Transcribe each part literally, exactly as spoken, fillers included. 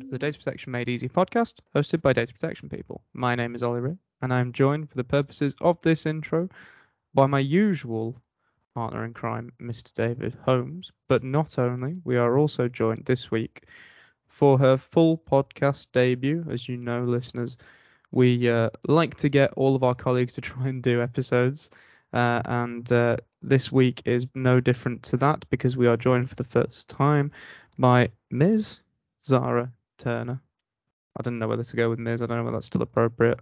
the Data Protection Made Easy podcast, hosted by data protection people. My name is Ollie Ray, and I am joined for the purposes of this intro by my usual partner in crime, Mister David Holmes. But not only, we are also joined this week for her full podcast debut. As you know, listeners, we uh, like to get all of our colleagues to try and do episodes, uh, and uh, this week is no different to that because we are joined for the first time by Miz Zara Turner. I didn't know whether to go with Miz. I don't know whether that's still appropriate.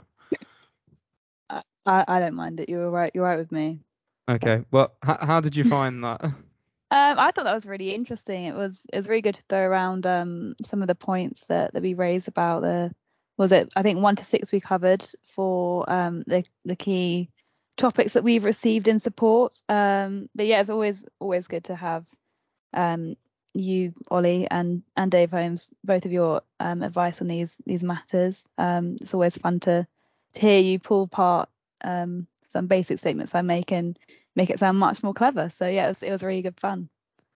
I, I don't mind it. You're right. You're right with me. Okay. Well, h- how did you find that? Um, I thought that was really interesting. It was it was really good to throw around um some of the points that, that we raised about the was it I think one to six we covered for um the the key topics that we've received in support. Um, but yeah, it's always always good to have um you, Ollie, and and Dave Holmes, both of your um advice on these these matters. Um, it's always fun to to hear you pull apart um some basic statements I make and make it sound much more clever. So yeah, it was, it was really good fun.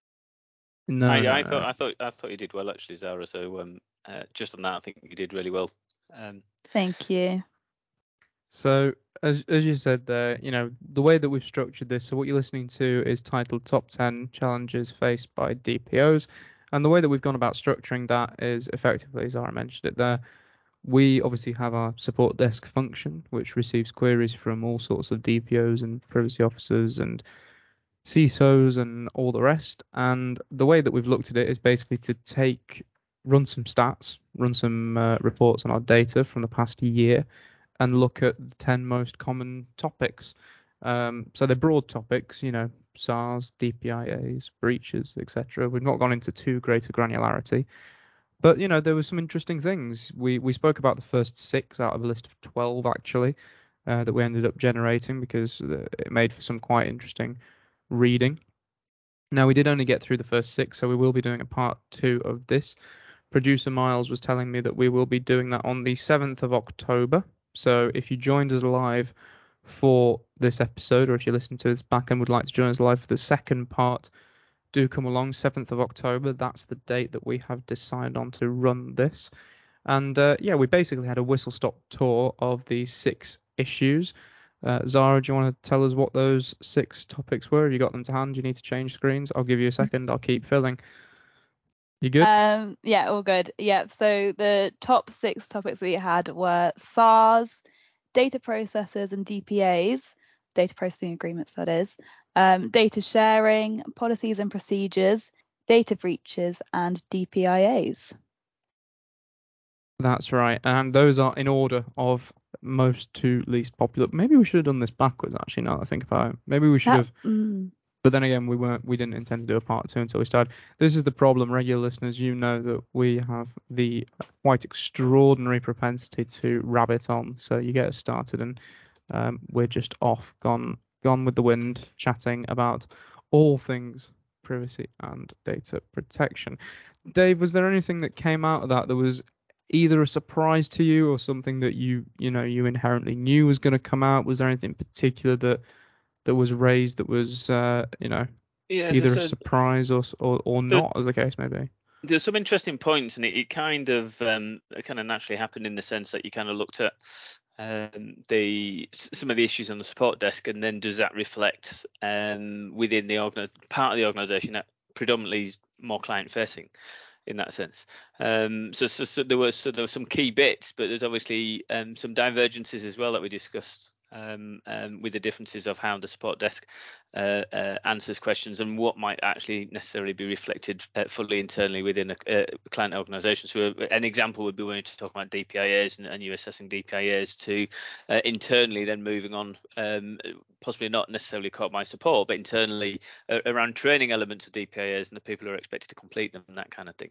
No, I, no, I no. thought I thought I thought you did well actually, Zara. So um, uh, just on that, I think you did really well. Um, Thank you. So, as as you said there, you know, the way that we've structured this, so what you're listening to is titled Top ten Challenges Faced by D P Os. And the way that we've gone about structuring that is effectively, as Zara mentioned it there, we obviously have our support desk function, which receives queries from all sorts of D P Os and privacy officers and C I S Os and all the rest. And the way that we've looked at it is basically to take, run some stats, run some uh, reports on our data from the past year, and look at the ten most common topics. Um, so they're broad topics, you know, SARS, D P I As, breaches, et cetera. We've not gone into too great a granularity, but you know, there were some interesting things. We we spoke about the first six out of a list of twelve actually uh, that we ended up generating because it made for some quite interesting reading. Now we did only get through the first six, so we will be doing a part two of this. Producer Miles was telling me that we will be doing that on the seventh of October. So if you joined us live for this episode, or if you listen to this back and would like to join us live for the second part, do come along. seventh of October, that's the date that we have decided on to run this. And uh, yeah, we basically had a whistle-stop tour of the six issues. Uh, Zara, do you want to tell us what those six topics were? Have you got them to hand? Do you need to change screens? I'll give you a second. I'll keep filling. You good? Um, yeah, all good. Yeah, so the top six topics we had were SARS, data processors and D P As, data processing agreements that is, um, data sharing, policies and procedures, data breaches, and D P I As. That's right. And those are in order of most to least popular. Maybe we should have done this backwards, actually, now that I think about it. Maybe we should That, have. mm, But then again, we weren't. We didn't intend to do a part two until we started. This is the problem, regular listeners. You know that we have the quite extraordinary propensity to rabbit on. So you get us started, and um, we're just off, gone, gone with the wind, chatting about all things privacy and data protection. Dave, was there anything that came out of that that was either a surprise to you or something that you, you know, you inherently knew was going to come out? Was there anything in particular that that was raised that was, uh, you know, yeah, either a a, surprise or or, or not, as the case may be? There's some interesting points, and it, it kind of um, it kind of naturally happened in the sense that you kind of looked at um, the some of the issues on the support desk, and then does that reflect um, within the organ- part of the organisation that predominantly is more client facing in that sense. Um, so, so, so there was so there were some key bits, but there's obviously um, some divergences as well that we discussed um, um, with the differences of how the support desk uh, uh, answers questions and what might actually necessarily be reflected uh, fully internally within a, a client organisation. So uh, an example would be when you talk about D P I As and, and you assessing D P I As to uh, internally then moving on, um, possibly not necessarily caught by support, but internally uh, around training elements of D P I As and the people who are expected to complete them and that kind of thing.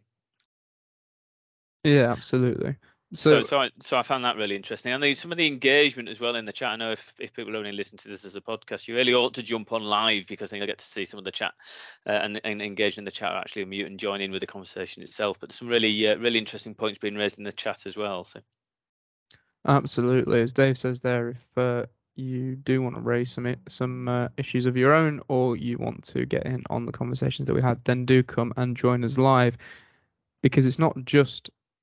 Yeah, absolutely. So, So, so, I, so I found that really interesting, and the, some of the engagement as well in the chat. I know if, if people only listen to this as a podcast, you really ought to jump on live because then you'll get to see some of the chat uh, and, and engage in the chat, or actually mute and join in with the conversation itself. But some really, uh, really interesting points being raised in the chat as well. So, absolutely, as Dave says there, if uh, you do want to raise some some uh, issues of your own, or you want to get in on the conversations that we had, then do come and join us live, because it's not just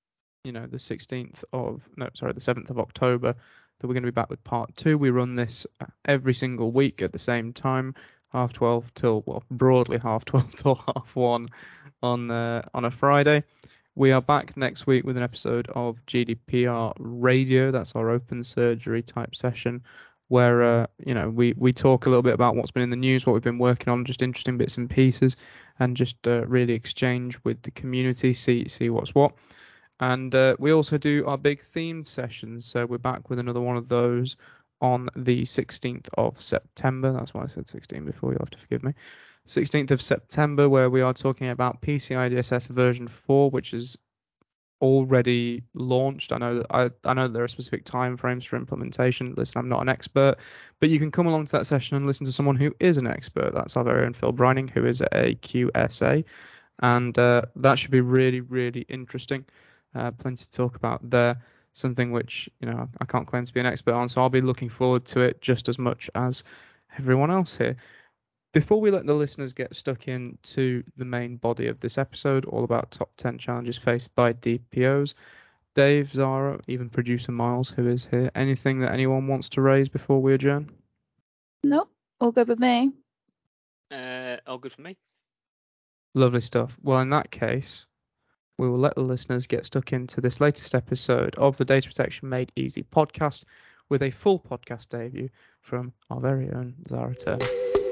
you know, the sixteenth of, no, sorry, the seventh of October, that we're going to be back with part two. We run this every single week at the same time, half twelve till, well, broadly half twelve till half one on uh, on a Friday. We are back next week with an episode of G D P R Radio. That's our open surgery type session where, uh, you know, we, we talk a little bit about what's been in the news, what we've been working on, just interesting bits and pieces, and just uh, really exchange with the community, see see what's what. And uh, we also do our big themed sessions. So we're back with another one of those on the sixteenth of September. That's why I said sixteen before. You'll have to forgive me. sixteenth of September, where we are talking about P C I D S S version four, which is already launched. I know that I, I know that there are specific time frames for implementation. Listen, I'm not an expert, but you can come along to that session and listen to someone who is an expert. That's our very own Phil Brining, who is a Q S A, and uh, that should be really, really interesting. Uh, plenty to talk about there. Something which, you know, I can't claim to be an expert on, so I'll be looking forward to it just as much as everyone else here. Before we let the listeners get stuck into the main body of this episode, all about top ten challenges faced by D P Os, Dave, Zara, even producer Miles, who is here, anything that anyone wants to raise before we adjourn? Nope, all good with me. Uh, all good for me. Lovely stuff. Well, in that case, we will let the listeners get stuck into this latest episode of the Data Protection Made Easy podcast with a full podcast debut from our very own Zara Turner.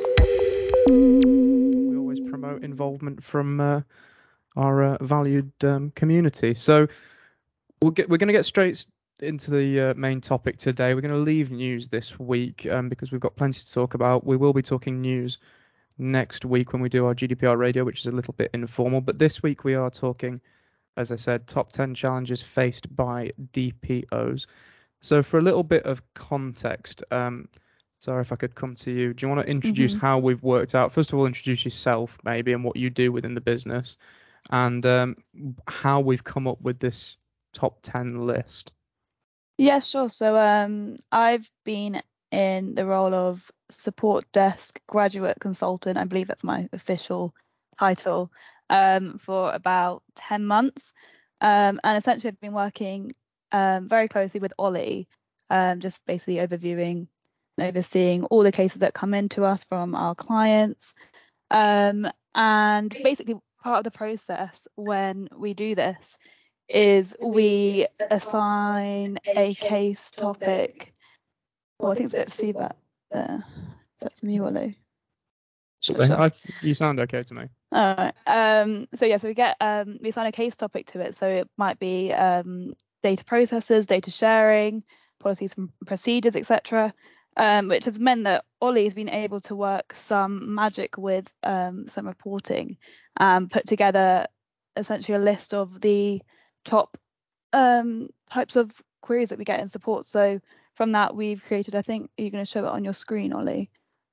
We always promote involvement from uh, our uh, valued um, community. So we'll get, we're going to get straight into the uh, main topic today. We're going to leave news this week um, because we've got plenty to talk about. We will be talking news next week when we do our G D P R radio, which is a little bit informal. But this week we are talking, as I said, top ten challenges faced by D P Os. So for a little bit of context, um, Zara, if I could come to you, do you want to introduce Mm-hmm. how we've worked out? First of all, introduce yourself maybe and what you do within the business, and um, how we've come up with this top ten list. Yeah, sure. So um, I've been in the role of support desk graduate consultant. I believe that's my official title, um, for about ten months. Um, and essentially I've been working um, very closely with Ollie, um, just basically overviewing and overseeing all the cases that come into us from our clients. Um, and basically part of the process when we do this is we assign a case topic. Oh, I think it's a bit of feedback there. Is that from you, Ollie? So Sure. I, you sound okay to me. All right. Um, so yeah, so we get um, we assign a case topic to it. So it might be um, data processes, data sharing, policies and procedures, et cetera. Um, which has meant that Ollie has been able to work some magic with um, some reporting and put together essentially a list of the top um, types of queries that we get in support. So from that, we've created, I think you're going to show it on your screen, Ollie.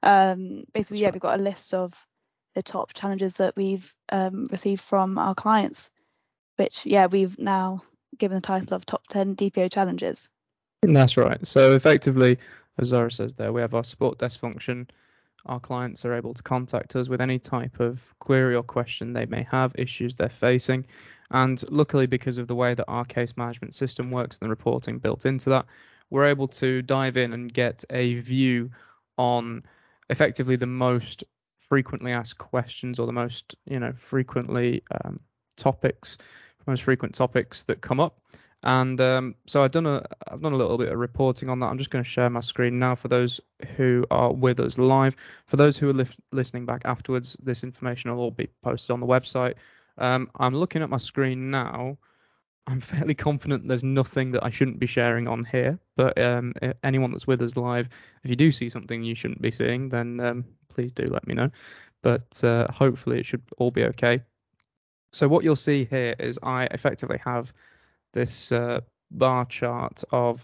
Um, basically, That's yeah, right. we've got a list of the top challenges that we've um, received from our clients, which, yeah, we've now given the title of top ten D P O challenges. That's right. So effectively, as Zara says there, we have our support desk function. Our clients are able to contact us with any type of query or question they may have, issues they're facing. And luckily, because of the way that our case management system works and the reporting built into that, we're able to dive in and get a view on effectively the most frequently asked questions or the most, you know, frequently um, topics, most frequent topics that come up. And um, so I've done a I've done a little bit of reporting on that. I'm just going to share my screen now for those who are with us live. For those who are li- listening back afterwards, this information will all be posted on the website. Um, I'm looking at my screen now. I'm fairly confident there's nothing that I shouldn't be sharing on here. But um, anyone that's with us live, if you do see something you shouldn't be seeing, then um, please do let me know. But uh, hopefully it should all be okay. So what you'll see here is I effectively have this uh, bar chart of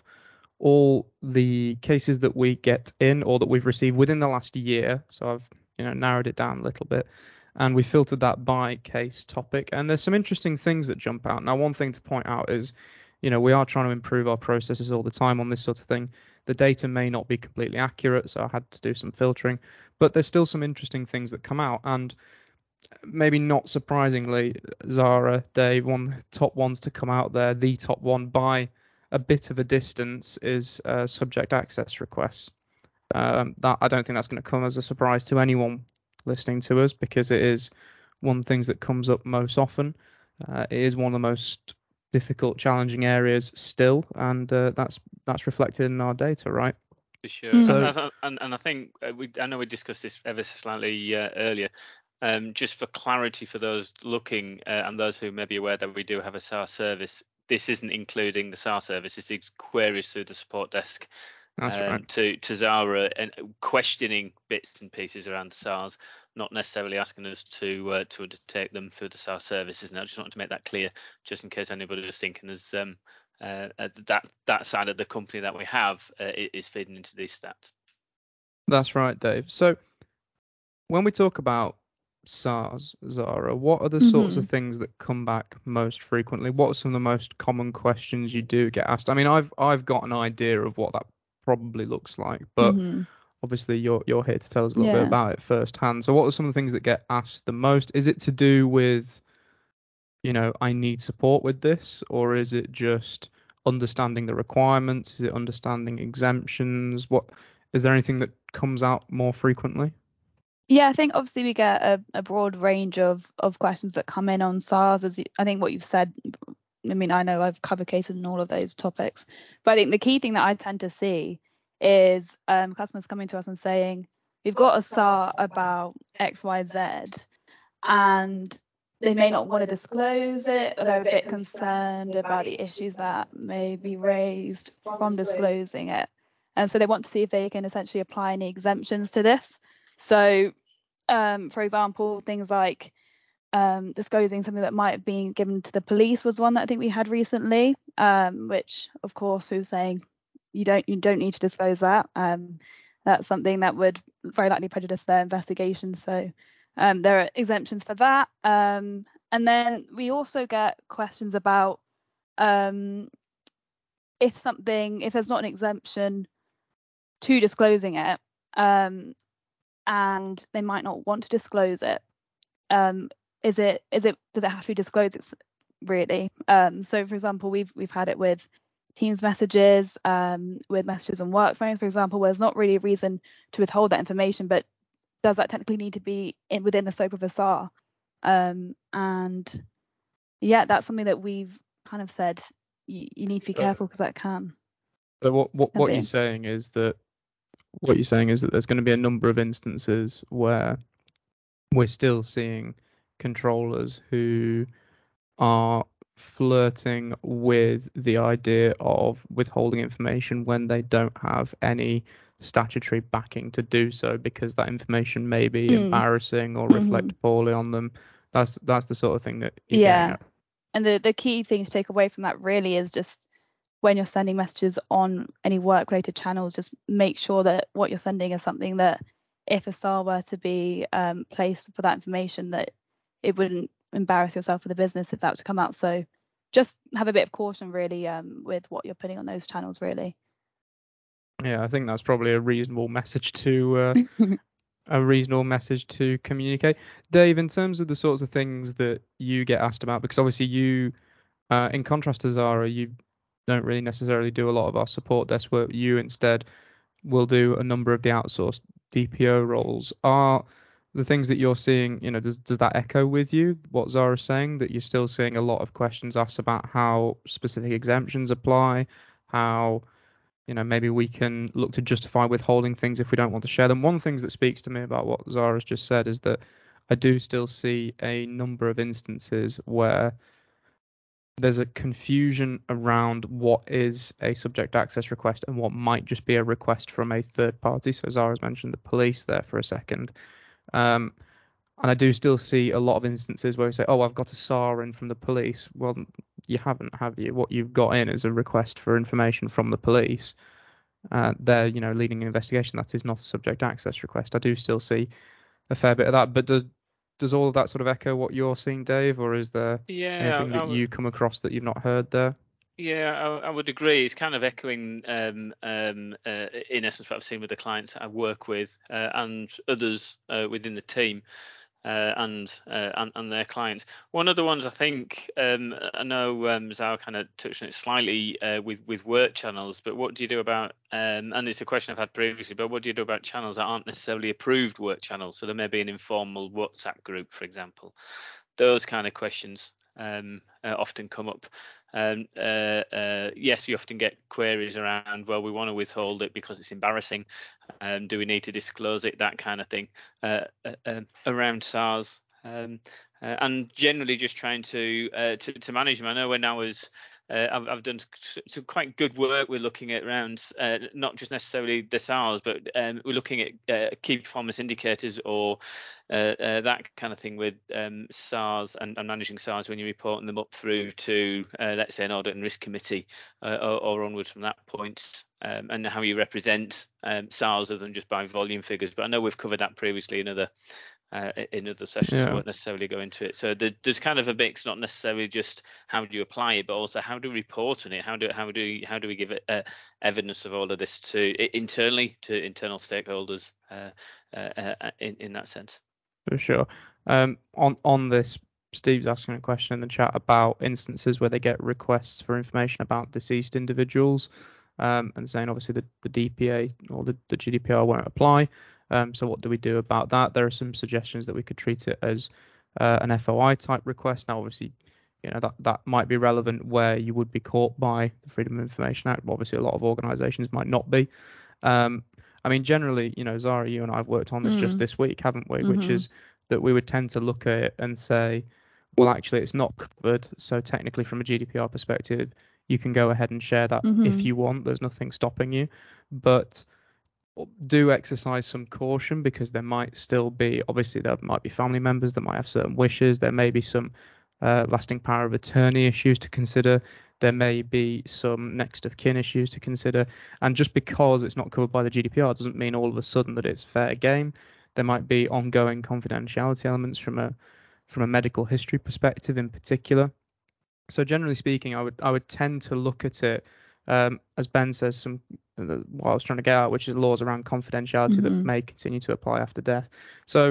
all the cases that we get in or that we've received within the last year. So I've you know narrowed it down a little bit, and we filtered that by case topic. And there's some interesting things that jump out. Now, one thing to point out is, you know, we are trying to improve our processes all the time on this sort of thing. The data may not be completely accurate, so I had to do some filtering, but there's still some interesting things that come out. And maybe not surprisingly, Zara, Dave, one of the top ones to come out there, the top one by a bit of a distance, is uh, subject access requests. Um, that I don't think that's going to come as a surprise to anyone listening to us, because it is one of the things that comes up most often. Uh, it is one of the most difficult, challenging areas still, and uh, that's that's reflected in our data, right? For sure. Mhm. So- and, and, and I think uh, we, I know we discussed this ever so slightly uh, earlier. Um, just for clarity for those looking uh, and those who may be aware that we do have a S A R service, this isn't including the S A R service. This is queries through the support desk That's um, right. to to Zara and questioning bits and pieces around the S A Rs, not necessarily asking us to uh, to undertake them through the S A R services. And I just wanted to make that clear, just in case anybody was thinking there's um, uh, that that side of the company that we have uh, is feeding into these stats. That's right, Dave. So when we talk about S A Rs, Zara, what are the Mm-hmm. sorts of things that come back most frequently? What are some of the most common questions you do get asked? I mean, I've I've got an idea of what that probably looks like, but Mm-hmm. obviously you're you're here to tell us a little Yeah. bit about it firsthand. So what are some of the things that get asked the most? Is it to do with, you know, I need support with this, or is it just understanding the requirements? Is it understanding exemptions? What is there anything that comes out more frequently? Yeah, I think obviously we get a, a broad range of, of questions that come in on S A Rs. As you, I think what you've said, I mean, I know I've covered cases in all of those topics, but I think the key thing that I tend to see is um, customers coming to us and saying, we've got a S A R about X, Y, Z, and they may not want to disclose it, or they're a bit concerned about the issues that may be raised from disclosing it. And so they want to see if they can essentially apply any exemptions to this. So, um, for example, things like um, disclosing something that might have been given to the police was one that I think we had recently, um, which, of course, we were saying you don't you don't need to disclose that. Um, that's something that would very likely prejudice their investigation. So um, there are exemptions for that. Um, and then we also get questions about um, if something, if there's not an exemption to disclosing it, um, and they might not want to disclose it, um, is it is it does it have to be disclosed? It's really um, so. For example, we've we've had it with Teams messages, um, with messages on work phones, for example, where there's not really a reason to withhold that information, but does that technically need to be in within the scope of a S A R? Um, and yeah, that's something that we've kind of said you, you need to be careful because that can. So what what, can what be. you're saying is that what you're saying is that there's going to be a number of instances where we're still seeing controllers who are flirting with the idea of withholding information when they don't have any statutory backing to do so, because that information may be Mm. embarrassing or reflect Mhm. poorly on them. That's that's the sort of thing that you're getting Yeah. at. And the, the key thing to take away from that really is just when you're sending messages on any work related channels, just make sure that what you're sending is something that if a S A R were to be um, placed for that information, that it wouldn't embarrass yourself for the business if that were to come out. So just have a bit of caution really um, with what you're putting on those channels really. Yeah, I think that's probably a reasonable message to uh, a reasonable message to communicate. Dave, in terms of the sorts of things that you get asked about, because obviously you, uh, in contrast to Zara, you don't really necessarily do a lot of our support desk work. You instead will do a number of the outsourced D P O roles. Are the things that you're seeing, you know, does does that echo with you what Zara's saying, that you're still seeing a lot of questions asked about how specific exemptions apply, how, you know, maybe we can look to justify withholding things if we don't want to share them? One of the things that speaks to me about what Zara's just said is that I do still see a number of instances where there's a confusion around what is a subject access request and what might just be a request from a third party. So Zara's mentioned the police there for a second. Um, and I do still see a lot of instances where we say, oh, I've got a S A R in from the police. Well, you haven't, have you? What you've got in is a request for information from the police. Uh, they're, you know, leading an investigation. That is not a subject access request. I do still see a fair bit of that. But does does all of that sort of echo what you're seeing, Dave, or is there Yeah, anything I, that I, you come across that you've not heard there? Yeah, I, I would agree. It's kind of echoing, um, um, uh, in essence, what I've seen with the clients that I work with uh, and others uh, within the team. uh, and, uh, and and their clients. One of the ones I think um, I know um, Zhao kind of touched on it slightly uh, with with work channels, but what do you do about? Um, and it's a question I've had previously, but what do you do about channels that aren't necessarily approved work channels? So there may be an informal WhatsApp group, for example. Those kind of questions um, uh, often come up. Um, uh, uh, yes, you often get queries around, well, we want to withhold it because it's embarrassing. Um, do we need to disclose it? That kind of thing uh, uh, uh, around SARS. Um, uh, and generally just trying to, uh, to to manage them. I know when I was uh, I've, I've done some quite good work. We're looking at around uh, not just necessarily the SARS, but um, we're looking at uh, key performance indicators or uh, uh, that kind of thing with um, SARS and, and managing SARS when you're reporting them up through to uh, let's say an audit and risk committee uh, or, or onwards from that point. Um, and how you represent um, SARS other than just by volume figures. But I know we've covered that previously in other uh, in other sessions. Yeah. I won't necessarily go into it. So there, there's kind of a mix, not necessarily just how do you apply it, but also how do we report on it? How do how do how do we give it uh, evidence of all of this to internally to internal stakeholders uh, uh, uh, in in that sense? For sure. Um, on on this, Steve's asking a question in the chat about instances where they get requests for information about deceased individuals. Um, and saying obviously the, the D P A or the, the G D P R won't apply. Um, so what do we do about that? There are some suggestions that we could treat it as uh, an F O I type request. Now, obviously, you know that that might be relevant where you would be caught by the Freedom of Information Act. Obviously, a lot of organisations might not be. Um, I mean, generally, you know, Zara, you and I have worked on this mm. just this week, haven't we? Mm-hmm. Which is that we would tend to look at it and say, well, actually, it's not covered. So technically, from a G D P R perspective, you can go ahead and share that mm-hmm. if you want. There's nothing stopping you. But do exercise some caution because there might still be, obviously, there might be family members that might have certain wishes. There may be some uh, lasting power of attorney issues to consider. There may be some next of kin issues to consider. And just because it's not covered by the G D P R doesn't mean all of a sudden that it's fair game. There might be ongoing confidentiality elements from a from a medical history perspective in particular. So generally speaking, I would I would tend to look at it, um, as Ben says, some what I was trying to get at, which is laws around confidentiality mm-hmm. that may continue to apply after death. So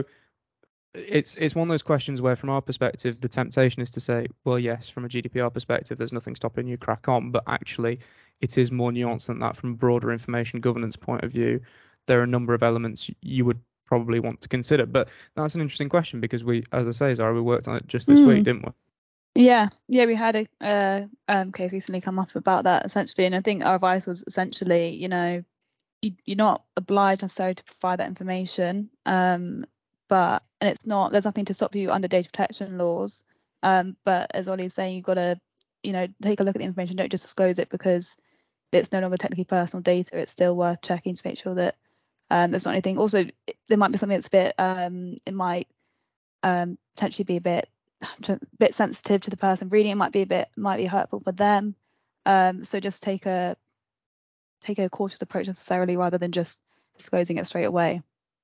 it's it's one of those questions where, from our perspective, the temptation is to say, well, yes, from a G D P R perspective, there's nothing stopping you, crack on. But actually, it is more nuanced than that. From a broader information governance point of view, there are a number of elements you would probably want to consider. But that's an interesting question because we, as I say, Zara, we worked on it just this mm. week, didn't we? Yeah, yeah, we had a uh, um, case recently come up about that essentially, and I think our advice was essentially, you know, you, you're not obliged necessarily to provide that information, um, but and it's not, there's nothing to stop you under data protection laws, um, but as Ollie's saying, you've got to, you know, take a look at the information, don't just disclose it because it's no longer technically personal data. It's still worth checking to make sure that um, there's not anything. Also, it, there might be something that's a bit, um, it might um, potentially be a bit. a bit sensitive to the person reading it, might be a bit might be hurtful for them, um so just take a take a cautious approach necessarily rather than just disclosing it straight away.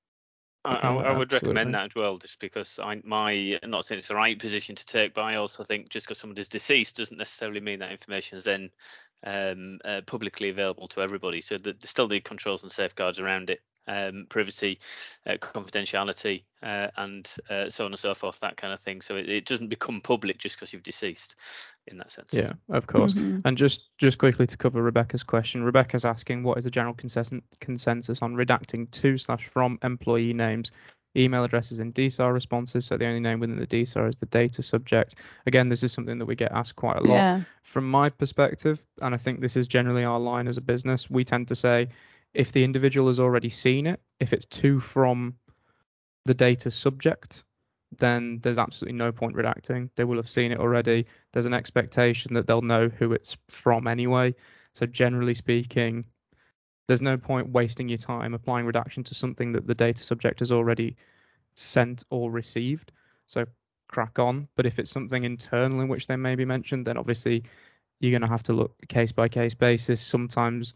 I, I, I would recommend that as well, just because I my I'm not saying it's the right position to take, but I also think just because someone is deceased doesn't necessarily mean that information is then um uh, publicly available to everybody, so that there's still need controls and safeguards around it. Um, privacy, uh, confidentiality, uh, and uh, so on and so forth, that kind of thing. So it, it doesn't become public just because you've deceased, in that sense. Yeah, of course. Mm-hmm. And just just quickly to cover Rebecca's question, Rebecca's asking what is the general consensus consensus on redacting to slash from employee names, email addresses in D S A R responses. So the only name within the D S A R is the data subject. Again, this is something that we get asked quite a lot. Yeah. From my perspective, and I think this is generally our line as a business, we tend to say, if the individual has already seen it, if it's to from the data subject, then there's absolutely no point redacting. They will have seen it already. There's an expectation that they'll know who it's from anyway. So generally speaking, there's no point wasting your time applying redaction to something that the data subject has already sent or received. So crack on. But if it's something internal in which they may be mentioned, then obviously you're going to have to look case by case basis. Sometimes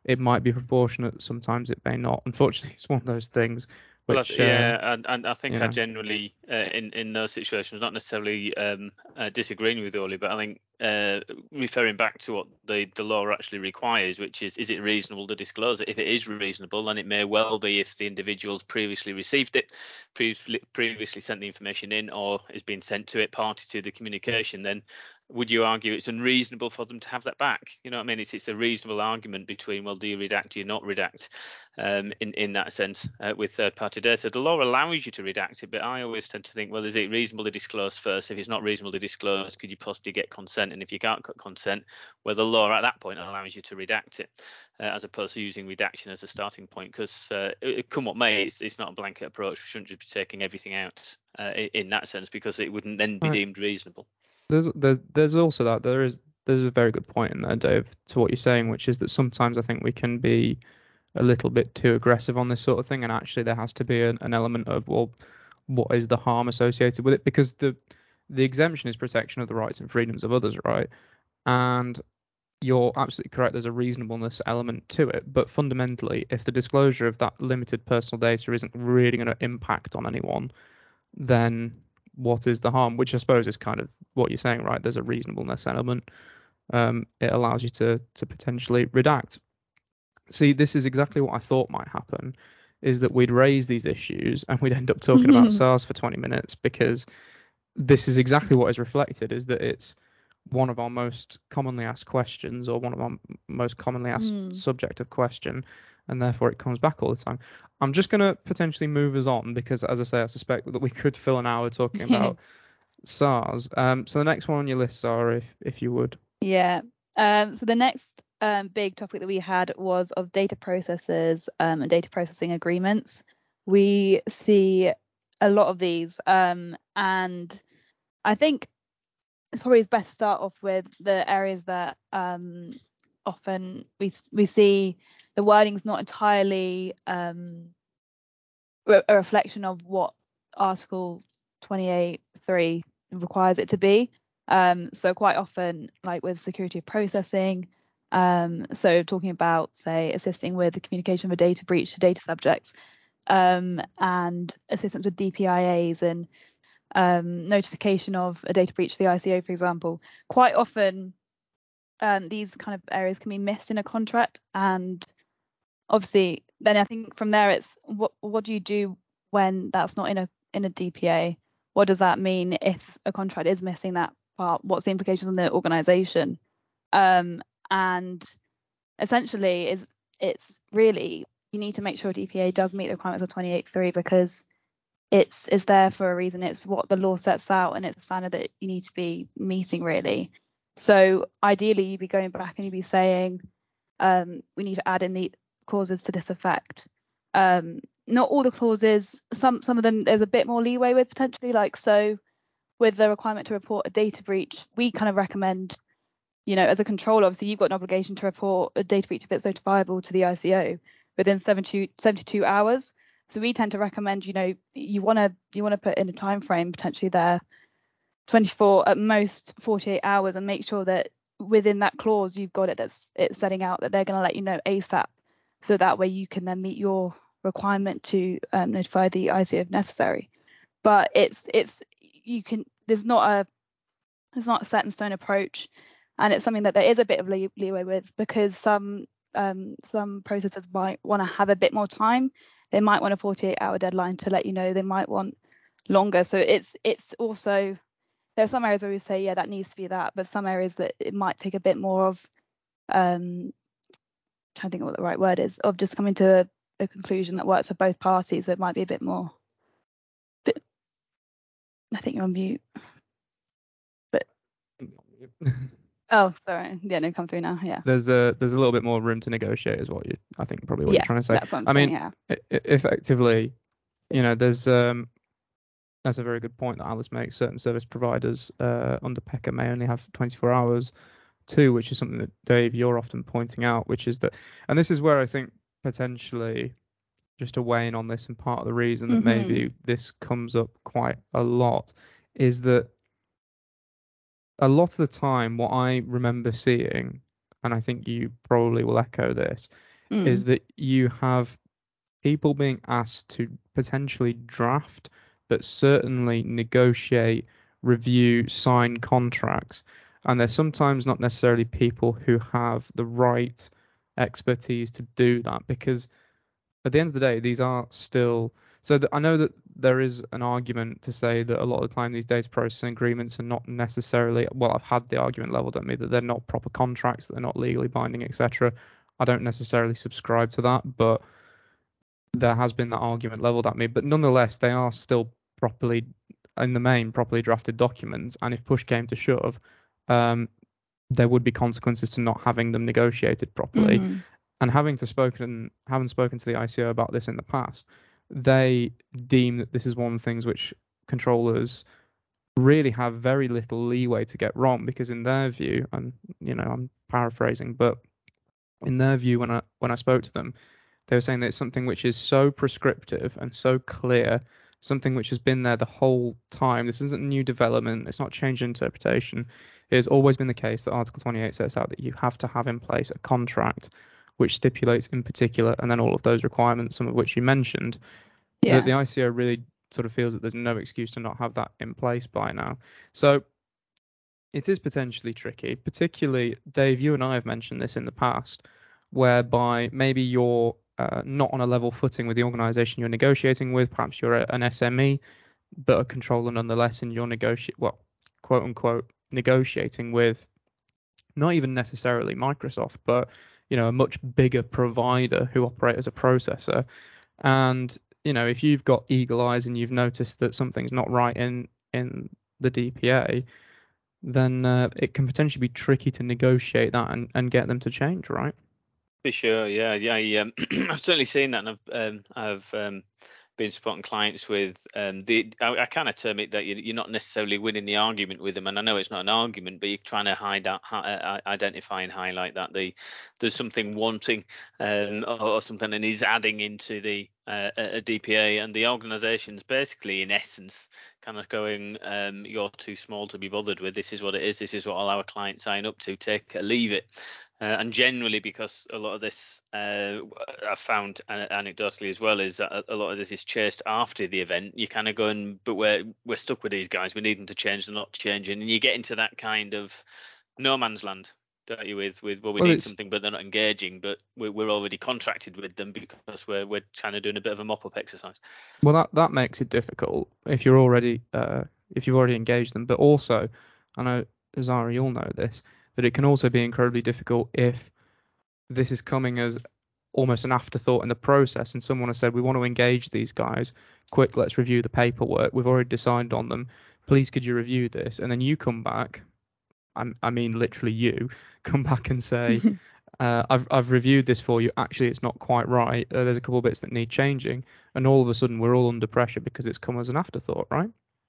it might be proportionate, sometimes it may not. Unfortunately, it's one of those things Well, I which, th- yeah, uh, and, and I think you I know, generally, uh, in in those situations, not necessarily um, uh, disagreeing with Oli, but I think uh, referring back to what the, the law actually requires, which is, is it reasonable to disclose it? If it is reasonable, then it may well be if the individual's previously received it, previously previously sent the information in, or has been sent to it, party to the communication, then would you argue it's unreasonable for them to have that back? You know what I mean? It's it's a reasonable argument between, well, do you redact, do you not redact, um, in, in that sense, uh, with third-party data. The law allows you to redact it, but I always tend to think, well, is it reasonable to disclose first? If it's not reasonable to disclose, could you possibly get consent? And if you can't get consent, well, the law at that point allows you to redact it, uh, as opposed to using redaction as a starting point, because uh, it, come what may, it's, it's not a blanket approach. We shouldn't just be taking everything out uh, in, in that sense, because it wouldn't then be right. deemed reasonable. There's, there's there's also that there is there's a very good point in there, Dave, to what you're saying, which is that sometimes I think we can be a little bit too aggressive on this sort of thing, and actually there has to be an, an element of, well, what is the harm associated with it? Because the the exemption is protection of the rights and freedoms of others, right? And you're absolutely correct, there's a reasonableness element to it, but fundamentally, if the disclosure of that limited personal data isn't really going to impact on anyone, then what is the harm? Which I suppose is kind of what you're saying, right? There's a reasonableness element. Um, it allows you to to potentially redact. See, this is exactly what I thought might happen, is that we'd raise these issues and we'd end up talking about SARS for twenty minutes, because this is exactly what is reflected, is that it's one of our most commonly asked questions, or one of our most commonly asked Mm. subject of question, and therefore it comes back all the time. I'm just going to potentially move us on, because, as I say, I suspect that we could fill an hour talking about SARS. Um, so the next one on your list, Sarah, if, if you would. Yeah. Um, so the next um, big topic that we had was of data processors um, and data processing agreements. We see a lot of these, um, and I think it's probably best to start off with the areas that um, often we we see the wording's not entirely um, re- a reflection of what Article twenty-eight three requires it to be. Um, so quite often, like with security of processing, um, so talking about, say, assisting with the communication of a data breach to data subjects, um, and assistance with D P I As and um, notification of a data breach to the I C O, for example. Quite often, um, these kind of areas can be missed in a contract, and obviously, then I think from there it's what what do you do when that's not in a in a D P A? What does that mean if a contract is missing that part? What's the implications on the organisation? Um, and essentially, is it's really you need to make sure D P A does meet the requirements of twenty-eight three, because it's it's there for a reason. It's what the law sets out, and it's a standard that you need to be meeting, really. So ideally, you'd be going back and you'd be saying, um, we need to add in the clauses to this effect. Um, not all the clauses, some some of them there's a bit more leeway with, potentially, like so with the requirement to report a data breach, we kind of recommend, you know, as a controller, obviously you've got an obligation to report a data breach if it's notifiable to the I C O within seventy-two hours. So we tend to recommend, you know, you want to you want to put in a time frame potentially there, twenty-four at most forty-eight hours, and make sure that within that clause you've got it that's it's setting out that they're going to let you know ASAP, so that way you can then meet your requirement to um, notify the I C O if necessary. But it's it's you can there's not a there's not a set in stone approach, and it's something that there is a bit of lee- leeway with, because some um, some processors might want to have a bit more time. They might want a forty-eight hour deadline to let you know. They might want longer. So it's it's also, there are some areas where we say, yeah, that needs to be that, but some areas that it might take a bit more of, um, trying to think of what the right word is, of just coming to a, a conclusion that works for both parties. So it might be a bit more. Bit, I think you're on mute. But oh, sorry. Yeah, no, come through now. Yeah. There's a there's a little bit more room to negotiate, is what you I think probably what yeah, you're trying to say. That's what I'm I saying, mean, yeah. e- e- effectively, you know, there's um that's a very good point that Alice makes. Certain service providers uh, under PECA may only have twenty-four hours too, which is something that, Dave, you're often pointing out, which is that, and this is where I think potentially just to weigh in on this, and part of the reason that Mm-hmm. maybe this comes up quite a lot is that a lot of the time what I remember seeing, and I think you probably will echo this, Mm. is that you have people being asked to potentially draft, but certainly negotiate, review, sign contracts. And they're sometimes not necessarily people who have the right expertise to do that, because at the end of the day, these are still. So th- I know that there is an argument to say that a lot of the time these data processing agreements are not necessarily. Well, I've had the argument leveled at me that they're not proper contracts, that they're not legally binding, et cetera. I don't necessarily subscribe to that, but there has been that argument leveled at me. But nonetheless, they are still properly, in the main, properly drafted documents. And if push came to shove, um, there would be consequences to not having them negotiated properly. Mhm. And having to spoken, having spoken to the I C O about this in the past, they deem that this is one of the things which controllers really have very little leeway to get wrong, because in their view, and you know, I'm paraphrasing, but in their view, when I when I spoke to them, they were saying that it's something which is so prescriptive and so clear, something which has been there the whole time. This isn't a new development. It's not change in interpretation. It has always been the case that Article twenty-eight sets out that you have to have in place a contract which stipulates in particular, and then all of those requirements, some of which you mentioned, Yeah. that the I C O really sort of feels that there's no excuse to not have that in place by now. So it is potentially tricky, particularly, Dave, you and I have mentioned this in the past, whereby maybe you're uh, not on a level footing with the organisation you're negotiating with. Perhaps you're a, an S M E, but a controller nonetheless, and you're negotiate, well, quote unquote, negotiating with not even necessarily Microsoft, but you know, a much bigger provider who operate as a processor. And you know, if you've got eagle eyes and you've noticed that something's not right in in the D P A, then uh, it can potentially be tricky to negotiate that and, and get them to change, right? For sure, yeah, yeah. I, um, I've certainly seen that, and I've um, I've um, been supporting clients with um, the. I, I kind of term it that you, you're not necessarily winning the argument with them, and I know it's not an argument, but you're trying to hide out, hi, identify and highlight that the there's something wanting um, or, or something, and is adding into the uh, a D P A, and the organisation's basically, in essence, kind of going, um, you're too small to be bothered with. This is what it is. This is what all our clients sign up to. Take it or leave it. Uh, and generally, because a lot of this uh, I've found anecdotally as well, is that a lot of this is chased after the event. You're kind of going, but we're we're stuck with these guys. We need them to change. They're not changing, and you get into that kind of no man's land, don't you? With with well, we Well, need it's- something, but they're not engaging. But we're we're already contracted with them because we're we're kind of doing a bit of a mop up exercise. Well, that that makes it difficult if you're already uh, if you've already engaged them. But also, I know Zara, you'll know this, that it can also be incredibly difficult if this is coming as almost an afterthought in the process, and someone has said, we want to engage these guys. Quick, let's review the paperwork. We've already decided on them. Please, could you review this? And then you come back. I'm, I mean, literally, you come back and say, uh, I've I've reviewed this for you. Actually, it's not quite right. Uh, there's a couple of bits that need changing, and all of a sudden we're all under pressure because it's come as an afterthought, right?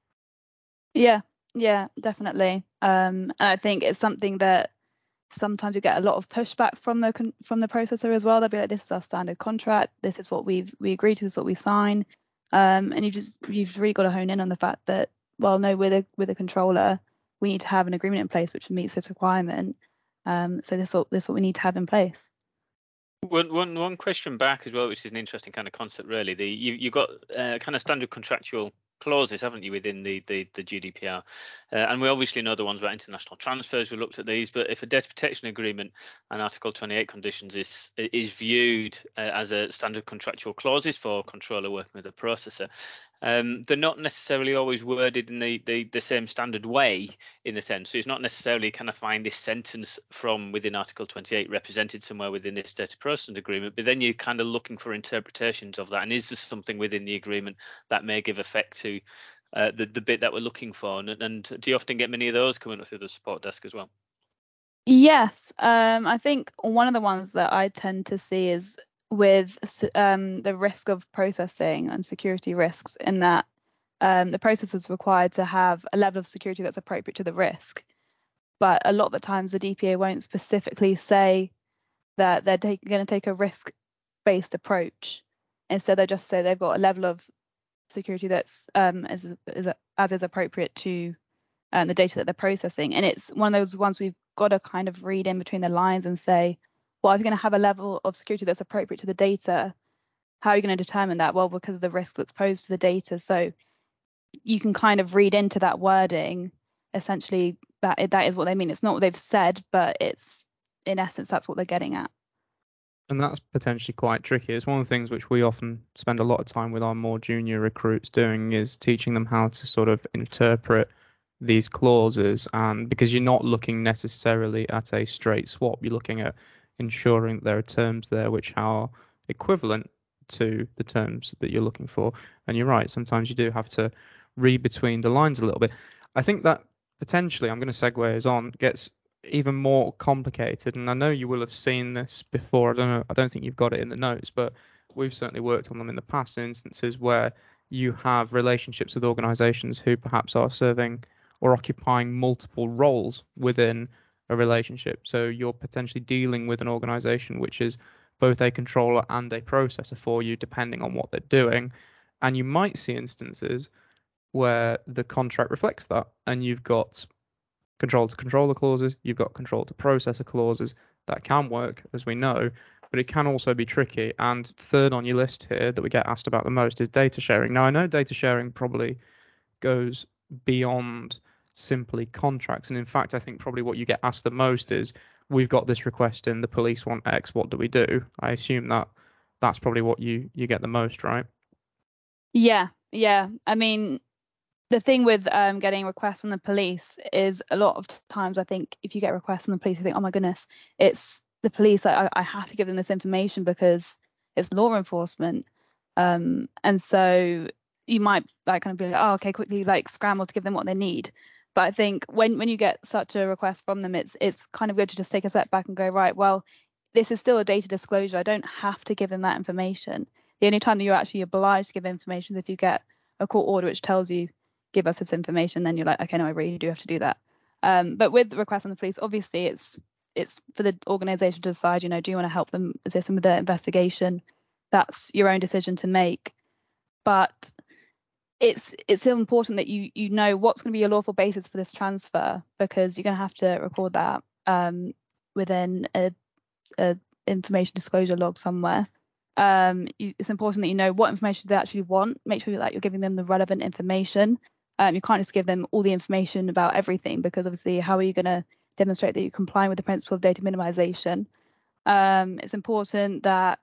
Yeah, yeah, definitely. Um, and I think it's something that sometimes you get a lot of pushback from the con- from the processor as well. They'll be like, "This is our standard contract. This is what we've we agreed to. This is what we sign." Um, and you just you've really got to hone in on the fact that, well, no, with a with a controller, we need to have an agreement in place which meets this requirement. Um, so this what this is what we need to have in place. One, one, one question back as well, which is an interesting kind of concept, really. The you you got uh, kind of standard contractual clauses, haven't you, within the the, the G D P R? Uh, and we obviously know the ones about international transfers. We looked at these, but if a data protection agreement and Article twenty-eight conditions is is viewed uh, as a standard contractual clauses for controller working with a processor, um, they're not necessarily always worded in the, the the same standard way, in the sense. So it's not necessarily kind of find this sentence from within Article twenty-eight represented somewhere within this data processing agreement, but then you're kind of looking for interpretations of that. And is there something within the agreement that may give effect to uh, the, the bit that we're looking for? And, and do you often get many of those coming up through the support desk as well? Yes, um, I think one of the ones that I tend to see is with um, the risk of processing and security risks, in that um, the processor is required to have a level of security that's appropriate to the risk. But a lot of the times the D P A won't specifically say that they're going to take a risk-based approach. Instead, they just say they've got a level of security that's um, as, as, as is appropriate to um, the data that they're processing. And it's one of those ones we've got to kind of read in between the lines and say, well, if you're going to have a level of security that's appropriate to the data, how are you going to determine that? Well, because of the risk that's posed to the data. So you can kind of read into that wording, essentially, that that is what they mean. It's not what they've said, but it's, in essence, that's what they're getting at. And that's potentially quite tricky. It's one of the things which we often spend a lot of time with our more junior recruits doing, is teaching them how to sort of interpret these clauses. And because you're not looking necessarily at a straight swap, you're looking at ensuring that there are terms there which are equivalent to the terms that you're looking for. And you're right, sometimes you do have to read between the lines a little bit. I think that potentially, I'm going to segue us on, gets even more complicated, and I know you will have seen this before. I don't know, I don't think you've got it in the notes, but we've certainly worked on them in the past, in instances where you have relationships with organizations who perhaps are serving or occupying multiple roles within a relationship. So you're potentially dealing with an organization which is both a controller and a processor for you, depending on what they're doing. And you might see instances where the contract reflects that, and you've got control to controller clauses, you've got control to processor clauses. That can work, as we know, but it can also be tricky. And third on your list here that we get asked about the most is data sharing. Now, I know data sharing probably goes beyond simply contracts, and in fact, I think probably what you get asked the most is, we've got this request in, the police want X, what do we do? I assume that that's probably what you you get the most, right? Yeah, yeah. I mean, the thing with um, getting requests from the police is, a lot of times I think if you get requests from the police, you think, oh my goodness, it's the police. I, I have to give them this information because it's law enforcement. Um, and so you might like kind of be like, oh, okay, quickly like scramble to give them what they need. But I think when when you get such a request from them, it's it's kind of good to just take a step back and go, right, well, this is still a data disclosure. I don't have to give them that information. The only time that you're actually obliged to give information is if you get a court order which tells you, give us this information, then you're like, okay, no, I really do have to do that. Um, but with the request from the police, obviously it's it's for the organisation to decide, you know, do you want to help them assist them with their investigation? That's your own decision to make. But it's it's still important that you you know what's going to be your lawful basis for this transfer, because you're going to have to record that um, within a, a information disclosure log somewhere. Um, you, it's important that you know what information they actually want. Make sure that you're giving them the relevant information. Um, you can't just give them all the information about everything, because obviously how are you going to demonstrate that you're complying with the principle of data minimization? Um, it's important that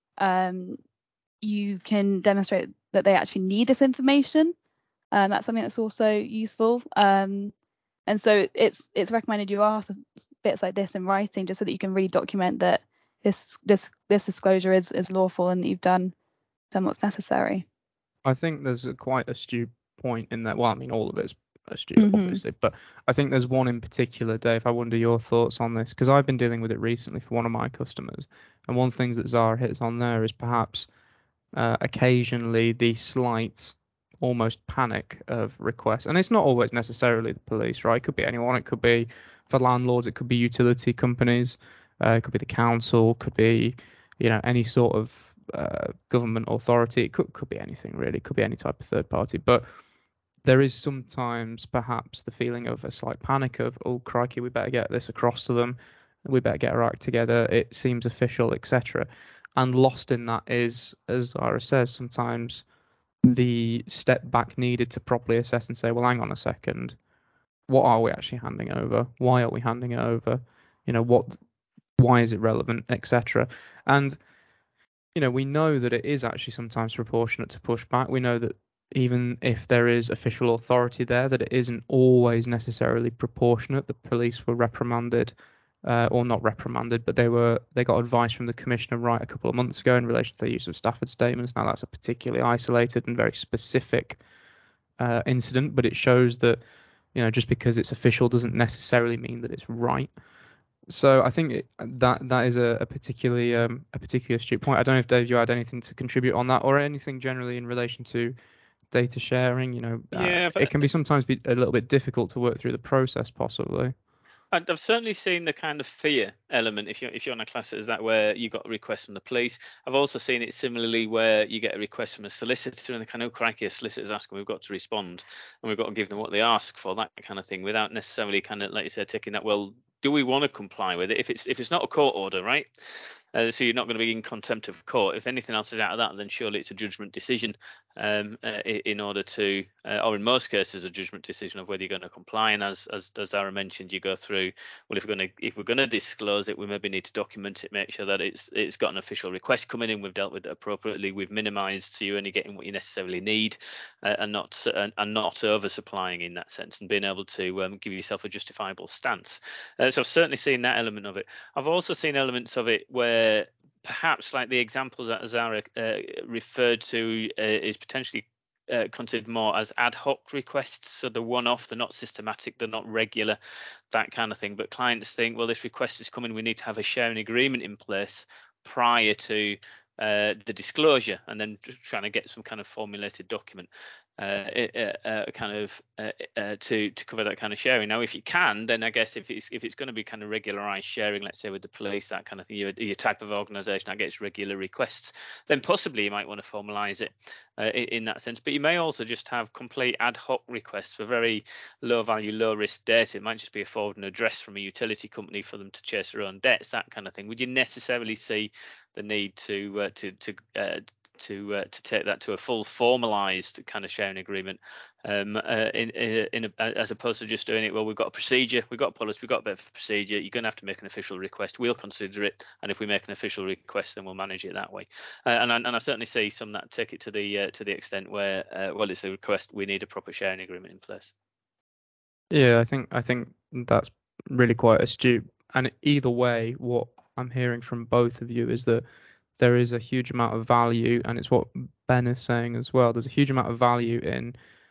um, you can demonstrate that they actually need this information. Um, that's something that's also useful. Um, and so it's it's recommended you ask bits like this in writing, just so that you can really document that this this this disclosure is is lawful and that you've done done what's necessary. I think there's a quite astute point in that. Well, I mean, all of it's astute, Mm-hmm. obviously, but I think there's one in particular, Dave. I wonder your thoughts on this, because I've been dealing with it recently for one of my customers, and one of the things that Zara hits on there is perhaps uh, occasionally the slight, almost panic of requests, and it's not always necessarily the police, right? It could be anyone. It could be for landlords. It could be utility companies. Uh, it could be the council. Could be, you know, any sort of uh, government authority. It could could be anything really. It could be any type of third party. But there is sometimes perhaps the feeling of a slight panic of, oh crikey, we better get this across to them. We better get our act together. It seems official, et cetera. And lost in that is, as Zara says, sometimes the step back needed to properly assess and say, well, hang on a second, what are we actually handing over? Why are we handing it over? You know, what, why is it relevant, et cetera. And, you know, we know that it is actually sometimes proportionate to pushback. We know that even if there is official authority there, that it isn't always necessarily proportionate. The police were reprimanded, uh, or not reprimanded, but they were they got advice from the commissioner right a couple of months ago in relation to the use of Stafford statements. Now that's a particularly isolated and very specific uh, incident, but it shows that, you know, just because it's official doesn't necessarily mean that it's right. So I think it, that that is a, a particularly um, a particularly astute point. I don't know if Dave, you had anything to contribute on that, or anything generally in relation to data sharing. You know, yeah, uh, it can be sometimes be a little bit difficult to work through the process, possibly. I've certainly seen the kind of fear element, if you're if you're on a class as that, where you got a request from the police. I've also seen it similarly where you get a request from a solicitor and the kind of crikey, a solicitor's asking, we've got to respond and we've got to give them what they ask for, that kind of thing, without necessarily kind of, like you said, taking that, well, do we want to comply with it? If it's if it's not a court order, right? Uh, so you're not going to be in contempt of court. If anything else is out of that, then surely it's a judgment decision um, uh, in order to, uh, or in most cases, a judgment decision of whether you're going to comply. And as as, as Zara mentioned, you go through, well, if we're going to if we're going to disclose it, we maybe need to document it, make sure that it's it's got an official request coming in, we've dealt with it appropriately, we've minimised so you're only getting what you necessarily need, uh, and not uh, and not oversupplying in that sense, and being able to um, give yourself a justifiable stance. Uh, so I've certainly seen that element of it. I've also seen elements of it where perhaps, like the examples that Zara uh, referred to, uh, is potentially uh, considered more as ad hoc requests. So they're one-off, they're not systematic, they're not regular, that kind of thing. But clients think, well, this request is coming, we need to have a sharing agreement in place prior to uh, the disclosure, and then trying to get some kind of formulated document uh, uh, uh, kind of uh, uh, to to cover that kind of sharing. Now, if you can, then I guess if it's if it's going to be kind of regularized sharing, let's say with the police, that kind of thing, your, your type of organization that gets regular requests, then possibly you might want to formalize it uh, in, in that sense. But you may also just have complete ad hoc requests for very low value, low risk data. It might just be a forwarding address from a utility company for them to chase their own debts, that kind of thing. Would you necessarily see the need to uh, to to uh, to uh, to take that to a full formalized kind of sharing agreement, um, uh, in in, in a, as opposed to just doing it? Well, we've got a procedure, we've got a policy, we've got a bit of a procedure. You're going to have to make an official request. We'll consider it, and if we make an official request, then we'll manage it that way. Uh, and I, and I certainly see some that take it to the uh, to the extent where, uh, well, it's a request, we need a proper sharing agreement in place. Yeah, I think I think that's really quite astute. And either way, what I'm hearing from both of you is that there is a huge amount of value, and it's what Ben is saying as well. There's a huge amount of value in,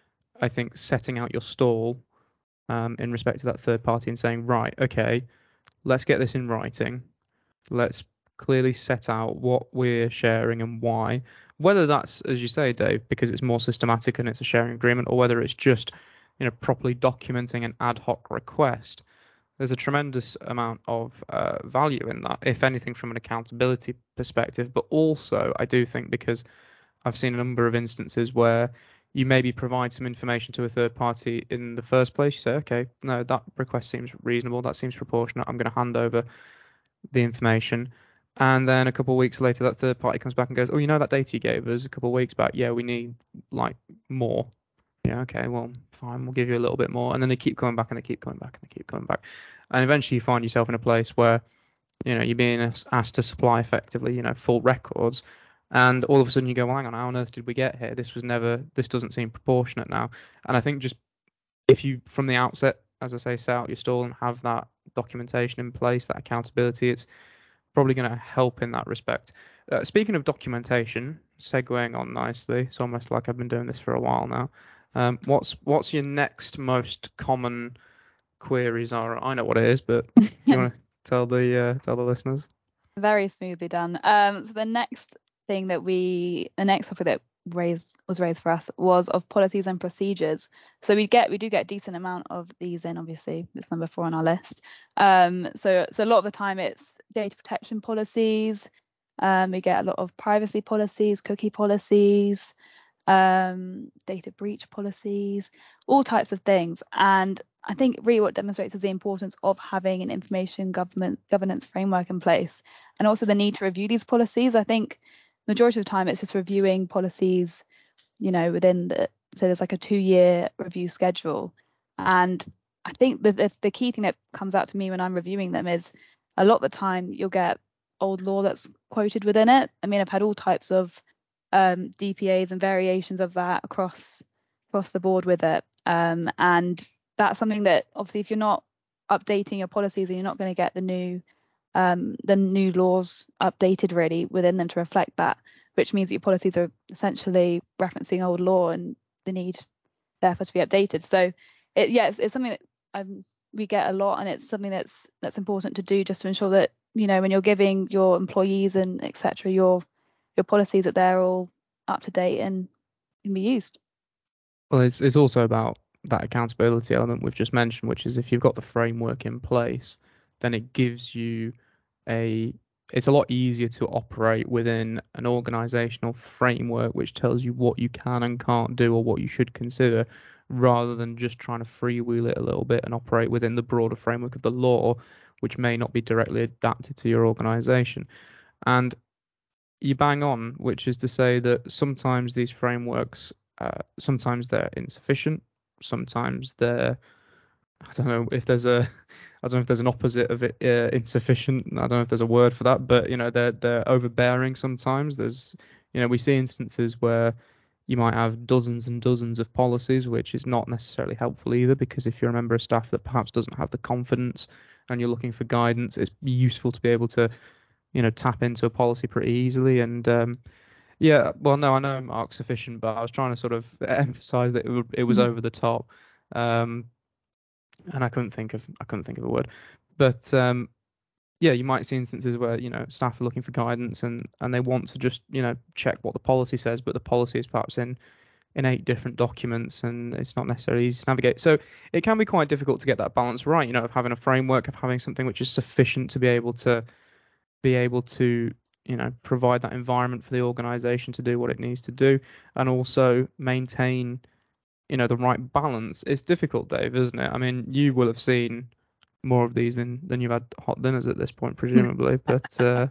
I think, setting out your stall um, in respect to that third party and saying, right, okay, let's get this in writing. Let's clearly set out what we're sharing and why. Whether that's, as you say, Dave, because it's more systematic and it's a sharing agreement, or whether it's just, you know, properly documenting an ad hoc request. There's a tremendous amount of uh, value in that, if anything, from an accountability perspective. But also, I do think, because I've seen a number of instances where you maybe provide some information to a third party in the first place. You say, okay, no, that request seems reasonable, that seems proportionate, I'm going to hand over the information. And then a couple of weeks later, that third party comes back and goes, oh, you know that data you gave us a couple of weeks back? Yeah, we need like more. Yeah, okay, well, fine, we'll give you a little bit more. And then they keep coming back and they keep coming back and they keep coming back. And eventually you find yourself in a place where, you know, you're being asked to supply effectively, you know, full records. And all of a sudden you go, well, hang on, how on earth did we get here? This was never, this doesn't seem proportionate now. And I think just if you, from the outset, as I say, set out your stall and have that documentation in place, that accountability, it's probably going to help in that respect. Uh, speaking of documentation, segueing on nicely, it's almost like I've been doing this for a while now. Um, what's what's your next most common queries? Are I know what it is, but do you want to tell the uh, tell the listeners? Very smoothly done. Um, so the next thing that we, the next topic that raised was raised for us was of policies and procedures. So we get we do get a decent amount of these in. Obviously, it's number four on our list. Um, so so a lot of the time it's data protection policies. Um, we get a lot of privacy policies, cookie policies, um, data breach policies, all types of things. And I think really what demonstrates is the importance of having an information government governance framework in place, and also the need to review these policies. I think majority of the time it's just reviewing policies, you know, within the, so there's like a two year review schedule. And I think the, the the key thing that comes out to me when I'm reviewing them is a lot of the time you'll get old law that's quoted within it. I mean, I've had all types of um, D P As and variations of that across across the board with it. Um, and that's something that obviously if you're not updating your policies and you're not going to get the new um, the new laws updated really within them to reflect that, which means that your policies are essentially referencing old law and the need therefore to be updated. So it, yeah, it's, it's something that um, we get a lot, and it's something that's that's important to do just to ensure that, you know, when you're giving your employees and et cetera your your policies, that they're all up to date and can be used. Well, it's it's also about that accountability element we've just mentioned, which is if you've got the framework in place, then it gives you a it's a lot easier to operate within an organizational framework which tells you what you can and can't do or what you should consider, rather than just trying to freewheel it a little bit and operate within the broader framework of the law, which may not be directly adapted to your organization. And you bang on, which is to say that sometimes these frameworks, uh, sometimes they're insufficient, sometimes they're, I don't know if there's a, I don't know if there's an opposite of it, uh, insufficient. I don't know if there's a word for that, but you know, they're they're overbearing sometimes. There's, you know, we see instances where you might have dozens and dozens of policies, which is not necessarily helpful either, because if you're a member of staff that perhaps doesn't have the confidence and you're looking for guidance, it's useful to be able to, you know, tap into a policy pretty easily. And um, yeah, well, no, I know Mark's sufficient, but I was trying to sort of emphasize that it, would, it was Mhm. over the top. Um, and I couldn't think of I couldn't think of a word. But um, yeah, you might see instances where, you know, staff are looking for guidance and, and they want to just, you know, check what the policy says, but the policy is perhaps in, in eight different documents and it's not necessarily easy to navigate. So it can be quite difficult to get that balance right, you know, of having a framework, of having something which is sufficient to be able to be able to, you know, provide that environment for the organization to do what it needs to do, and also maintain, you know, the right balance. It's difficult, Dave, isn't it? I mean, you will have seen more of these than than you've had hot dinners at this point, presumably. But uh,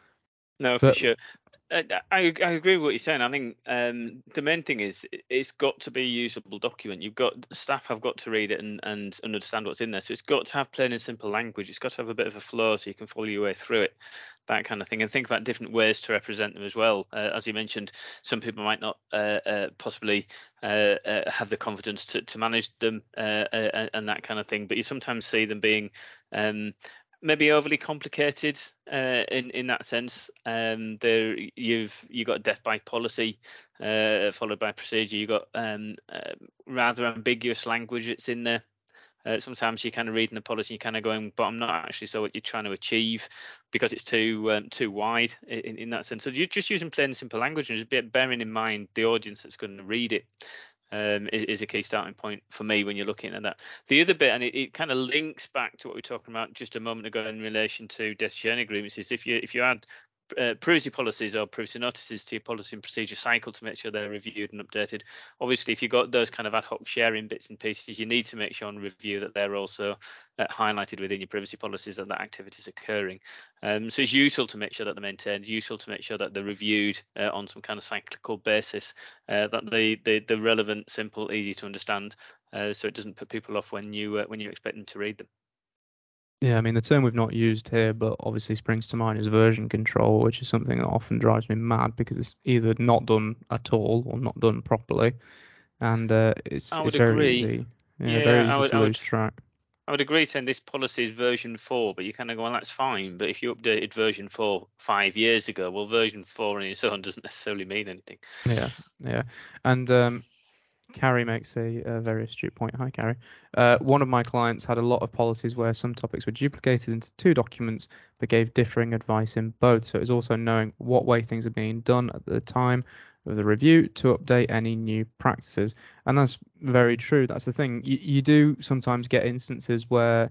No, for but sure. Uh, I, I agree with what you're saying. I think um, the main thing is it- it's got to be a usable document. You've got staff have got to read it and, and understand what's in there. So it's got to have plain and simple language. It's got to have a bit of a flow so you can follow your way through it, that kind of thing. And think about different ways to represent them as well. Uh, as you mentioned, some people might not uh, uh, possibly uh, uh, have the confidence to, to manage them uh, uh, and that kind of thing. But you sometimes see them being um, maybe overly complicated uh, in in that sense. Um, there you've you got a death by policy uh, followed by procedure. You got um, uh, rather ambiguous language that's in there. Uh, sometimes you're kind of reading the policy, you're kind of going, but I'm not actually sure what you're trying to achieve because it's too um, too wide in, in that sense. So you're just using plain and simple language and just bearing in mind the audience that's going to read it. Um, is, is a key starting point for me when you're looking at that. The other bit, and it, it kind of links back to what we were talking about just a moment ago in relation to death sharing agreements, is if you if you add uh, privacy policies or privacy notices to your policy and procedure cycle to make sure they're reviewed and updated. Obviously, if you've got those kind of ad hoc sharing bits and pieces, you need to make sure and review that they're also uh, highlighted within your privacy policies that that activity is occurring. Um, so it's useful to make sure that they're maintained, useful to make sure that they're reviewed uh, on some kind of cyclical basis, uh, that they, they, they're relevant, simple, easy to understand, uh, so it doesn't put people off when you uh, when you expect them to read them. yeah, I mean, the term we've not used here, but obviously springs to mind, is version control, which is something that often drives me mad because it's either not done at all or not done properly, and uh, it's I it's would very agree. easy, yeah, Yeah, very I easy would to I would lose track. I would agree saying this policy is version four, but you kind of go, well, that's fine. But if you updated version four five years ago, well, version four on its own doesn't necessarily mean anything. Yeah, yeah, and um, Carrie makes a, a very astute point. Hi, Carrie. Uh, one of my clients had a lot of policies where some topics were duplicated into two documents but gave differing advice in both. So it was also knowing what way things are being done at the time of the review to update any new practices. And that's very true. That's the thing. You, you do sometimes get instances where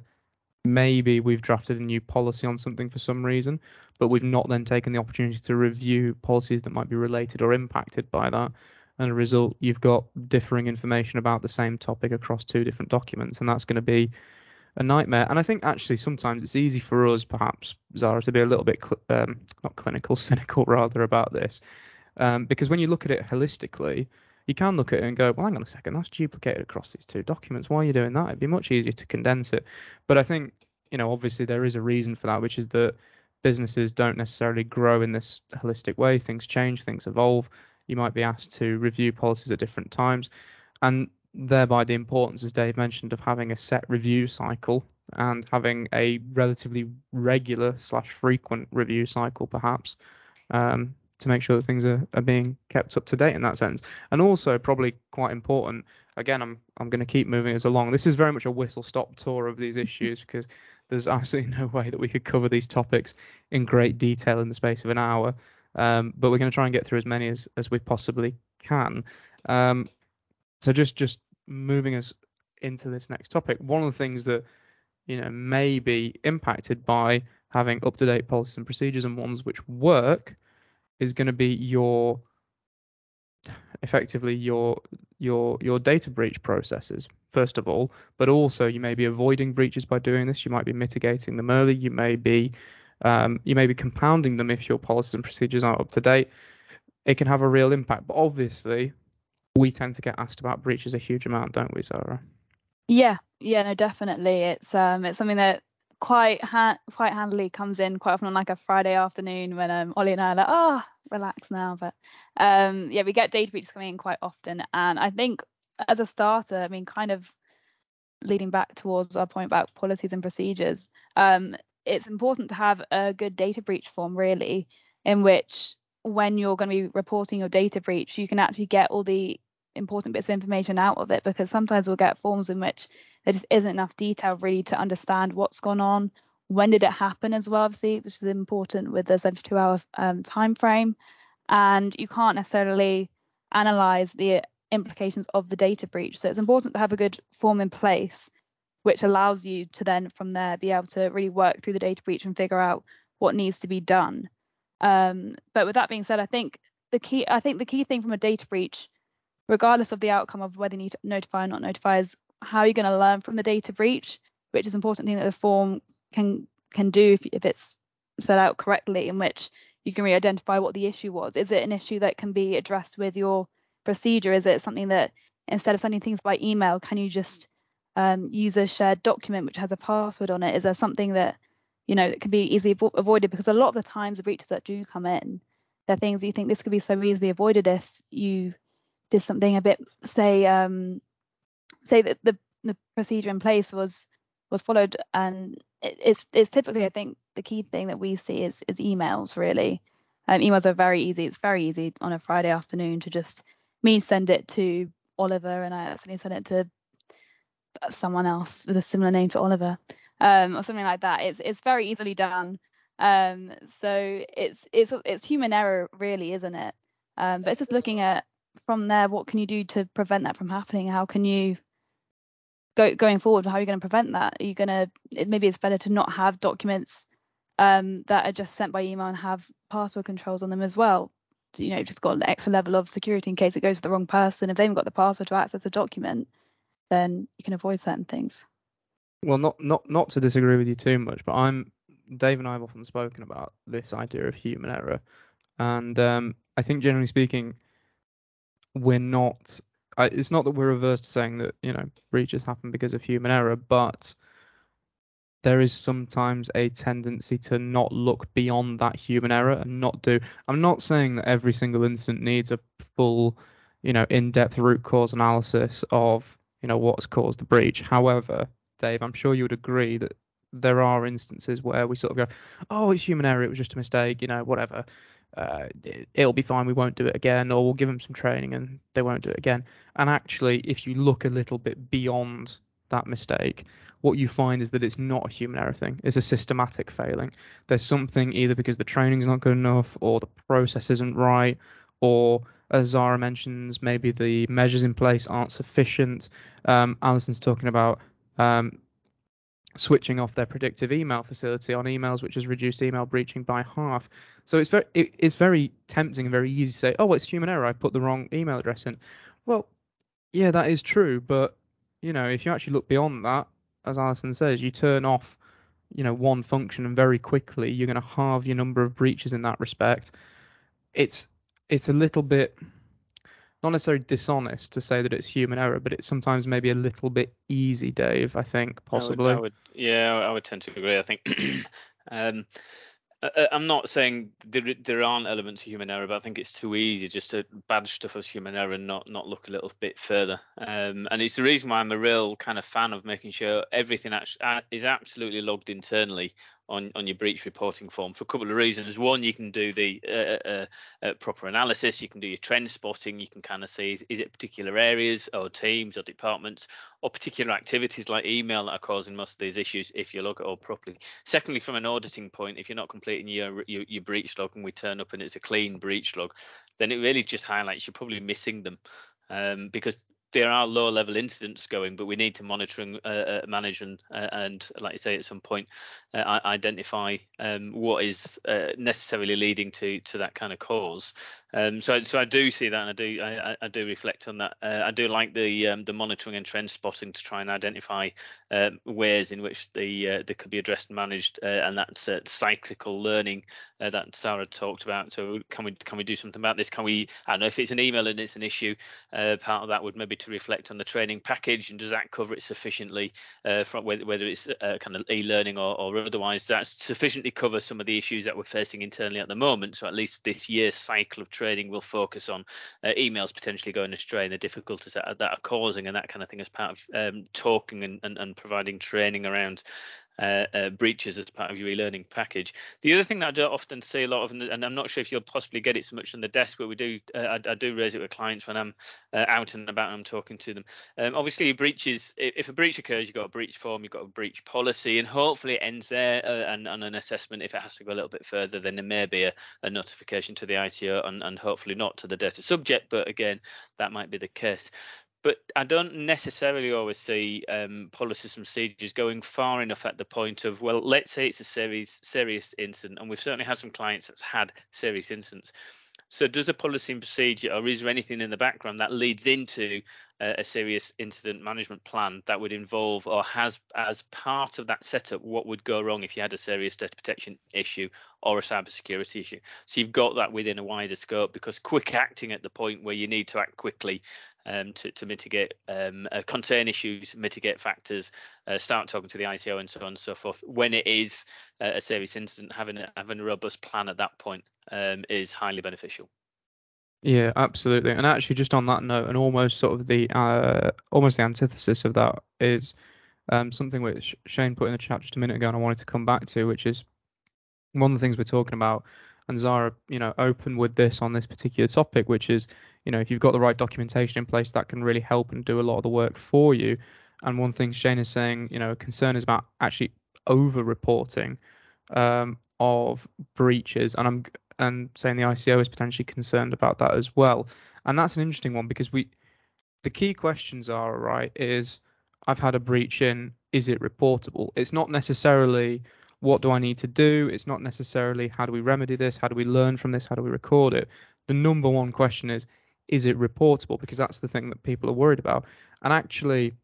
maybe we've drafted a new policy on something for some reason, but we've not then taken the opportunity to review policies that might be related or impacted by that. And as a result, you've got differing information about the same topic across two different documents, and that's going to be a nightmare. And I think actually sometimes it's easy for us, perhaps, Zara, to be a little bit cl- um, not clinical, cynical rather about this, um, because when you look at it holistically, you can look at it and go, well, hang on a second, that's duplicated across these two documents. Why are you doing that? It'd be much easier to condense it. But I think, you know, obviously there is a reason for that, which is that businesses don't necessarily grow in this holistic way. Things change, things evolve. You might be asked to review policies at different times, and thereby the importance, as Dave mentioned, of having a set review cycle and having a relatively regular slash frequent review cycle, perhaps, um, to make sure that things are, are being kept up to date in that sense. And also, probably quite important, again, I'm I'm going to keep moving us along. This is very much a whistle stop tour of these issues because there's absolutely no way that we could cover these topics in great detail in the space of an hour. Um, but we're going to try and get through as many as, as we possibly can. Um, so just just moving us into this next topic, one of the things that, you know, may be impacted by having up-to-date policies and procedures and ones which work is going to be your effectively your your your data breach processes first of all, but also you may be avoiding breaches by doing this. You might be mitigating them early. You may be um, you may be compounding them if your policies and procedures aren't up to date. It can have a real impact. But obviously, we tend to get asked about breaches a huge amount, don't we, Zara? Yeah, yeah, no, definitely. It's um, it's something that quite ha- quite handily comes in quite often on like a Friday afternoon when um Ollie and I are like, oh, relax now. But um, yeah, we get data breaches coming in quite often, and I think as a starter, I mean, kind of leading back towards our point about policies and procedures, um, it's important to have a good data breach form, really, in which when you're going to be reporting your data breach, you can actually get all the important bits of information out of it, because sometimes we'll get forms in which there just isn't enough detail really to understand what's gone on, when did it happen as well, obviously, which is important with the seventy-two hour um, time frame, and you can't necessarily analyze the implications of the data breach. So it's important to have a good form in place which allows you to then from there be able to really work through the data breach and figure out what needs to be done. Um, but with that being said, I think the key I think the key thing from a data breach, regardless of the outcome of whether you need to notify or not notify, is how you're going to learn from the data breach, which is an important thing that the form can can do if, if it's set out correctly, in which you can really identify what the issue was. Is it an issue that can be addressed with your procedure? Is it something that instead of sending things by email, can you just um, use a shared document which has a password on it? Is there something that, you know, that can be easily avo- avoided? Because a lot of the times the breaches that do come in, they're things that you think this could be so easily avoided if you did something a bit, say, um, say that the, the procedure in place was was followed. And it, it's it's typically, I think, the key thing that we see is is emails, really. Um, emails are very easy. It's very easy on a Friday afternoon to just me send it to Oliver, and I accidentally send it to someone else with a similar name to Oliver, um, or something like that. It's it's very easily done. Um, so it's it's it's human error, really, isn't it? Um, but it's just looking at from there, what can you do to prevent that from happening? How can you go going forward? How are you going to prevent that? Are you going to it, maybe it's better to not have documents um, that are just sent by email and have password controls on them as well. You know, just got an extra level of security in case it goes to the wrong person. If they haven't got the password to access a document, then you can avoid certain things. Well, not not not to disagree with you too much, but I'm Dave and I have often spoken about this idea of human error, and um, I think generally speaking, we're not. I, it's not that we're averse to saying that, you know, breaches happen because of human error, but there is sometimes a tendency to not look beyond that human error and not do. I'm not saying that every single incident needs a full, you know, in-depth root cause analysis of, you know, what's caused the breach. However, Dave, I'm sure you would agree that there are instances where we sort of go, oh, it's human error, it was just a mistake, you know, whatever. Uh, it, it'll be fine, we won't do it again, or we'll give them some training and they won't do it again. And actually, if you look a little bit beyond that mistake, what you find is that it's not a human error thing. It's a systematic failing. There's something either because the training's not good enough, or the process isn't right, or as Zara mentions, maybe the measures in place aren't sufficient. Um, Alison's talking about um, switching off their predictive email facility on emails, which has reduced email breaching by half. So it's very it, it's very tempting and very easy to say, oh, well, it's human error, I put the wrong email address in. Well, yeah, that is true, but you know, if you actually look beyond that, as Alison says, you turn off, you know, one function and very quickly you're going to halve your number of breaches in that respect. It's it's a little bit not necessarily dishonest to say that it's human error, but it's sometimes maybe a little bit easy, Dave, I think, possibly. I would, I would yeah, I would tend to agree. I think um, I, I'm not saying there there aren't elements of human error, but I think it's too easy just to badge stuff as human error and not not look a little bit further. Um, and it's the reason why I'm a real kind of fan of making sure everything actually is absolutely logged internally on on your breach reporting form, for a couple of reasons. One, you can do the uh, uh, uh, proper analysis, you can do your trend spotting, you can kind of see is, is it particular areas or teams or departments or particular activities like email that are causing most of these issues if you log it all properly. Secondly, from an auditing point, if you're not completing your, your your breach log and we turn up and it's a clean breach log, then it really just highlights you're probably missing them, um, because there are low level incidents going, but we need to monitor and uh, uh, manage and, uh, and like you say, at some point uh, identify um, what is uh, necessarily leading to to that kind of cause. Um, so, so I do see that, and I do, I, I do reflect on that. Uh, I do like the um, the monitoring and trend spotting to try and identify uh, ways in which the uh, they could be addressed and managed, uh, and that's uh, cyclical learning uh, that Sarah talked about. So, can we can we do something about this? Can we? I don't know if it's an email and it's an issue. Uh, part of that would maybe to reflect on the training package, and does that cover it sufficiently? Uh, from whether, whether it's uh, kind of e-learning or, or otherwise, that sufficiently cover some of the issues that we're facing internally at the moment. So at least this year's cycle of training will focus on uh, emails potentially going astray and the difficulties that, that are causing and that kind of thing as part of um, talking and, and, and providing training around Uh, uh, breaches as part of your e-learning package. The other thing that I do often see a lot of, and I'm not sure if you'll possibly get it so much on the desk, but we do, uh, I, I do raise it with clients when I'm uh, out and about and I'm talking to them. Um, obviously, breaches, if a breach occurs, you've got a breach form, you've got a breach policy, and hopefully it ends there. Uh, and, and an assessment, if it has to go a little bit further, then there may be a, a notification to the I C O and, and hopefully not to the data subject. But again, that might be the case. But I don't necessarily always see um, policies and procedures going far enough at the point of, well, let's say it's a serious, serious incident, and we've certainly had some clients that's had serious incidents. So does a policy and procedure, or is there anything in the background that leads into uh, a serious incident management plan that would involve, or has as part of that setup, what would go wrong if you had a serious data protection issue or a cybersecurity issue? So you've got that within a wider scope, because quick acting at the point where you need to act quickly um, to, to mitigate, um, uh, contain issues, mitigate factors, uh, start talking to the I C O and so on and so forth. When it is uh, a serious incident, having a, having a robust plan at that point um, is highly beneficial. Yeah, absolutely. And actually, just on that note, and almost sort of the uh, almost the antithesis of that is um, something which Shane put in the chat just a minute ago, and I wanted to come back to, which is one of the things we're talking about. And Zara, you know, open with this on this particular topic, which is, you know, if you've got the right documentation in place, that can really help and do a lot of the work for you. And one thing Shane is saying, you know, concern is about actually over-reporting um, of breaches, and I'm and saying the I C O is potentially concerned about that as well. And that's an interesting one, because we, the key questions are, right, is I've had a breach in, is it reportable? It's not necessarily what do I need to do? It's not necessarily how do we remedy this? How do we learn from this? How do we record it? The number one question is, is it reportable? Because that's the thing that people are worried about. And actually,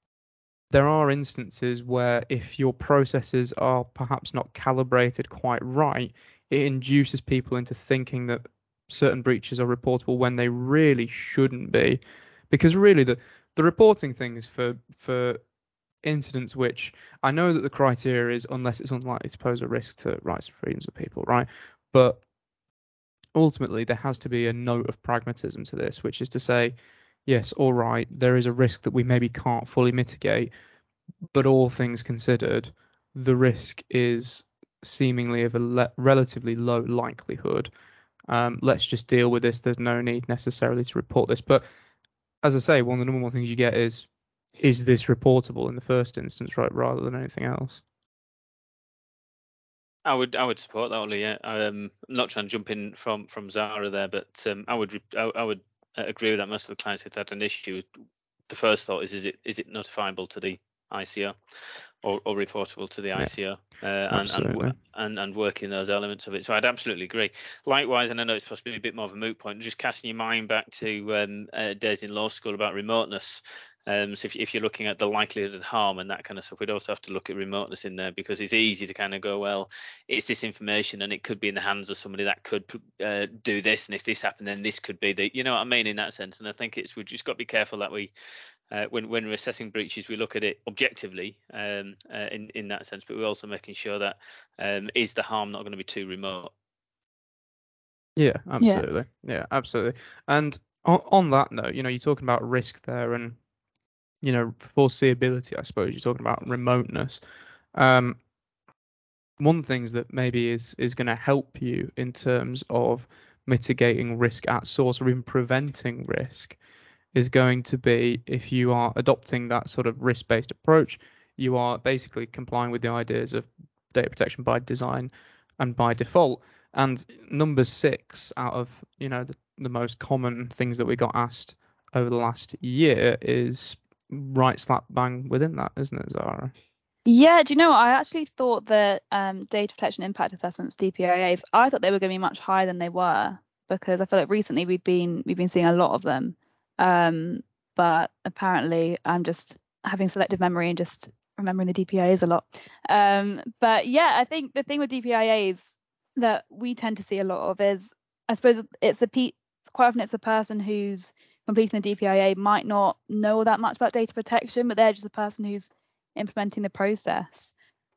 there are instances where if your processes are perhaps not calibrated quite right, it induces people into thinking that certain breaches are reportable when they really shouldn't be. Because really the, the reporting things for for incidents which I know that the criteria is unless it's unlikely to pose a risk to rights and freedoms of people, right? But ultimately there has to be a note of pragmatism to this, which is to say, yes, all right, there is a risk that we maybe can't fully mitigate, but all things considered, the risk is seemingly of a le- relatively low likelihood. Um, let's just deal with this. There's no need necessarily to report this. But as I say, one of the number one things you get is, is this reportable in the first instance, right, rather than anything else? I would I would support that, Ollie. Yeah, um, I'm not trying to jump in from from Zara there, but um, I would I, I would agree with that. Most of the clients who've had an issue, the first thought is, is it is it notifiable to the I C O or, or reportable to the yeah. I C O, uh, and, and and and working those elements of it. So I'd absolutely agree. Likewise, and I know it's possibly a bit more of a moot point, just casting your mind back to um, uh, days in law school about remoteness. Um, so if, if you're looking at the likelihood of harm and that kind of stuff, we'd also have to look at remoteness in there, because it's easy to kind of go, well, it's this information and it could be in the hands of somebody that could uh, do this, and if this happened, then this could be the, you know what I mean, in that sense. And I think it's, we've just got to be careful that we, uh, when when we're assessing breaches, we look at it objectively um, uh, in in that sense, but we're also making sure that um, is the harm not going to be too remote. Yeah, absolutely. Yeah, yeah absolutely. And on, on that note, you know, you're talking about risk there, and you know, foreseeability, I suppose. You're talking about remoteness. Um, one of the things that maybe is is going to help you in terms of mitigating risk at source, or even preventing risk, is going to be, if you are adopting that sort of risk-based approach, you are basically complying with the ideas of data protection by design and by default. And number six out of, you know, the, the most common things that we got asked over the last year is right slap bang within that, isn't it, Zara? Yeah, do you know, I actually thought that um, data protection impact assessments, D P I As, I thought they were going to be much higher than they were. because I feel like recently we've been we've been seeing a lot of them. Um, but apparently I'm just having selective memory and just remembering the D P I As a lot. Um, but yeah, I think the thing with D P I As that we tend to see a lot of is, I suppose it's a pe- quite often it's a person who's completing the D P I A might not know that much about data protection, but they're just a person who's implementing the process.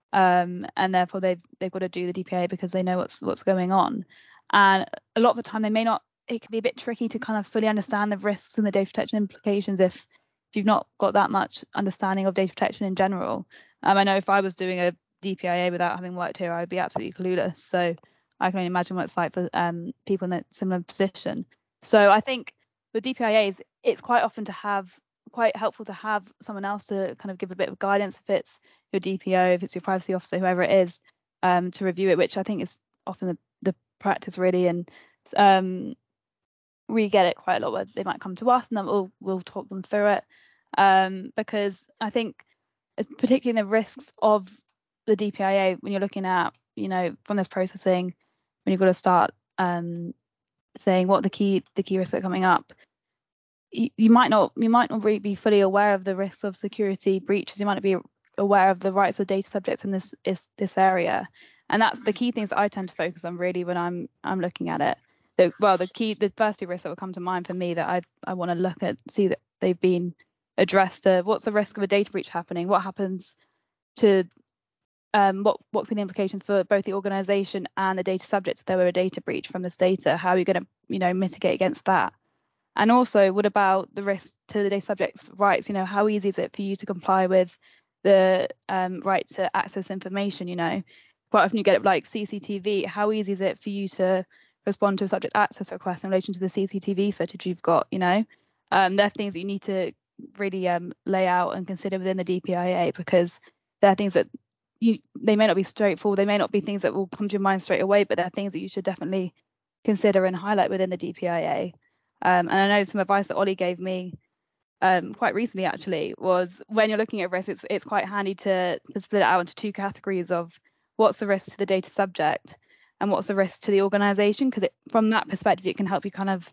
Um, and therefore they've they've got to do the D P I A because they know what's what's going on. And a lot of the time they may not. It can be a bit tricky to kind of fully understand the risks and the data protection implications if, if you've not got that much understanding of data protection in general. Um, I know if I was doing a D P I A without having worked here, I would be absolutely clueless. So I can only imagine what it's like for um, people in a similar position. So I think with D P I As, it's quite often to have quite helpful to have someone else to kind of give a bit of guidance if it's your D P O, if it's your privacy officer, whoever it is, um, to review it, which I think is often the, the practice really. And um, we get it quite a lot where they might come to us and then we'll we'll talk them through it. Um, because I think particularly in the risks of the D P I A, when you're looking at, you know, from this processing, when you've got to start um, saying what the key the key risks are coming up, you, you might not you might not really be fully aware of the risks of security breaches. You might not be aware of the rights of data subjects in this is this area, and that's the key things that I tend to focus on really when I'm I'm looking at it. The, well, the key the first two risks that will come to mind for me that I I want to look at, see that they've been addressed. Uh, what's the risk of a data breach happening? What happens to um, what what can be the implications for both the organization and the data subject if there were a data breach from this data? How are you going to, you know, mitigate against that? And also, what about the risk to the data subject's rights? You know, how easy is it for you to comply with the um, right to access information? You know, quite often you get it like C C T V. How easy is it for you to respond to a subject access request in relation to the C C T V footage you've got? You know, um, they're things that you need to really um, lay out and consider within the D P I A, because they're things that you they may not be straightforward. They may not be things that will come to your mind straight away, but they're things that you should definitely consider and highlight within the D P I A. Um, and I know some advice that Ollie gave me um, quite recently actually was, when you're looking at risk, it's it's quite handy to, to split it out into two categories of what's the risk to the data subject and what's the risk to the organization, because from that perspective it can help you kind of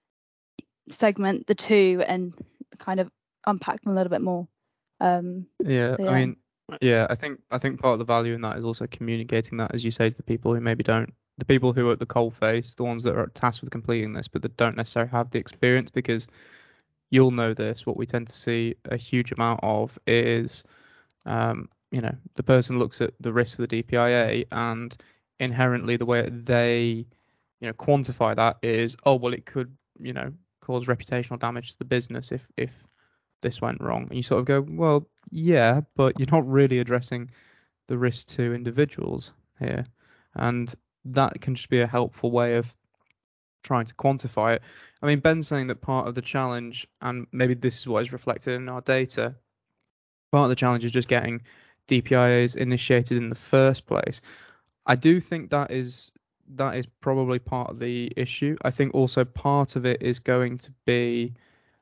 segment the two and kind of unpack them a little bit more. Um, Yeah, so yeah. I mean, yeah, I think I think part of the value in that is also communicating that, as you say, to the people who maybe don't, the people who are at the coalface, the ones that are tasked with completing this, but that don't necessarily have the experience, because you'll know this. What we tend to see a huge amount of is, um, you know, the person looks at the risk of the D P I A, and inherently the way they, you know, quantify that is, oh well, it could, you know, cause reputational damage to the business if if this went wrong. And you sort of go, well, yeah, but you're not really addressing the risk to individuals here. And that can just be a helpful way of trying to quantify it. I mean, Ben's saying that part of the challenge, and maybe this is what is reflected in our data, part of the challenge is just getting D P I As initiated in the first place. I do think that is that is probably part of the issue. I think also part of it is going to be,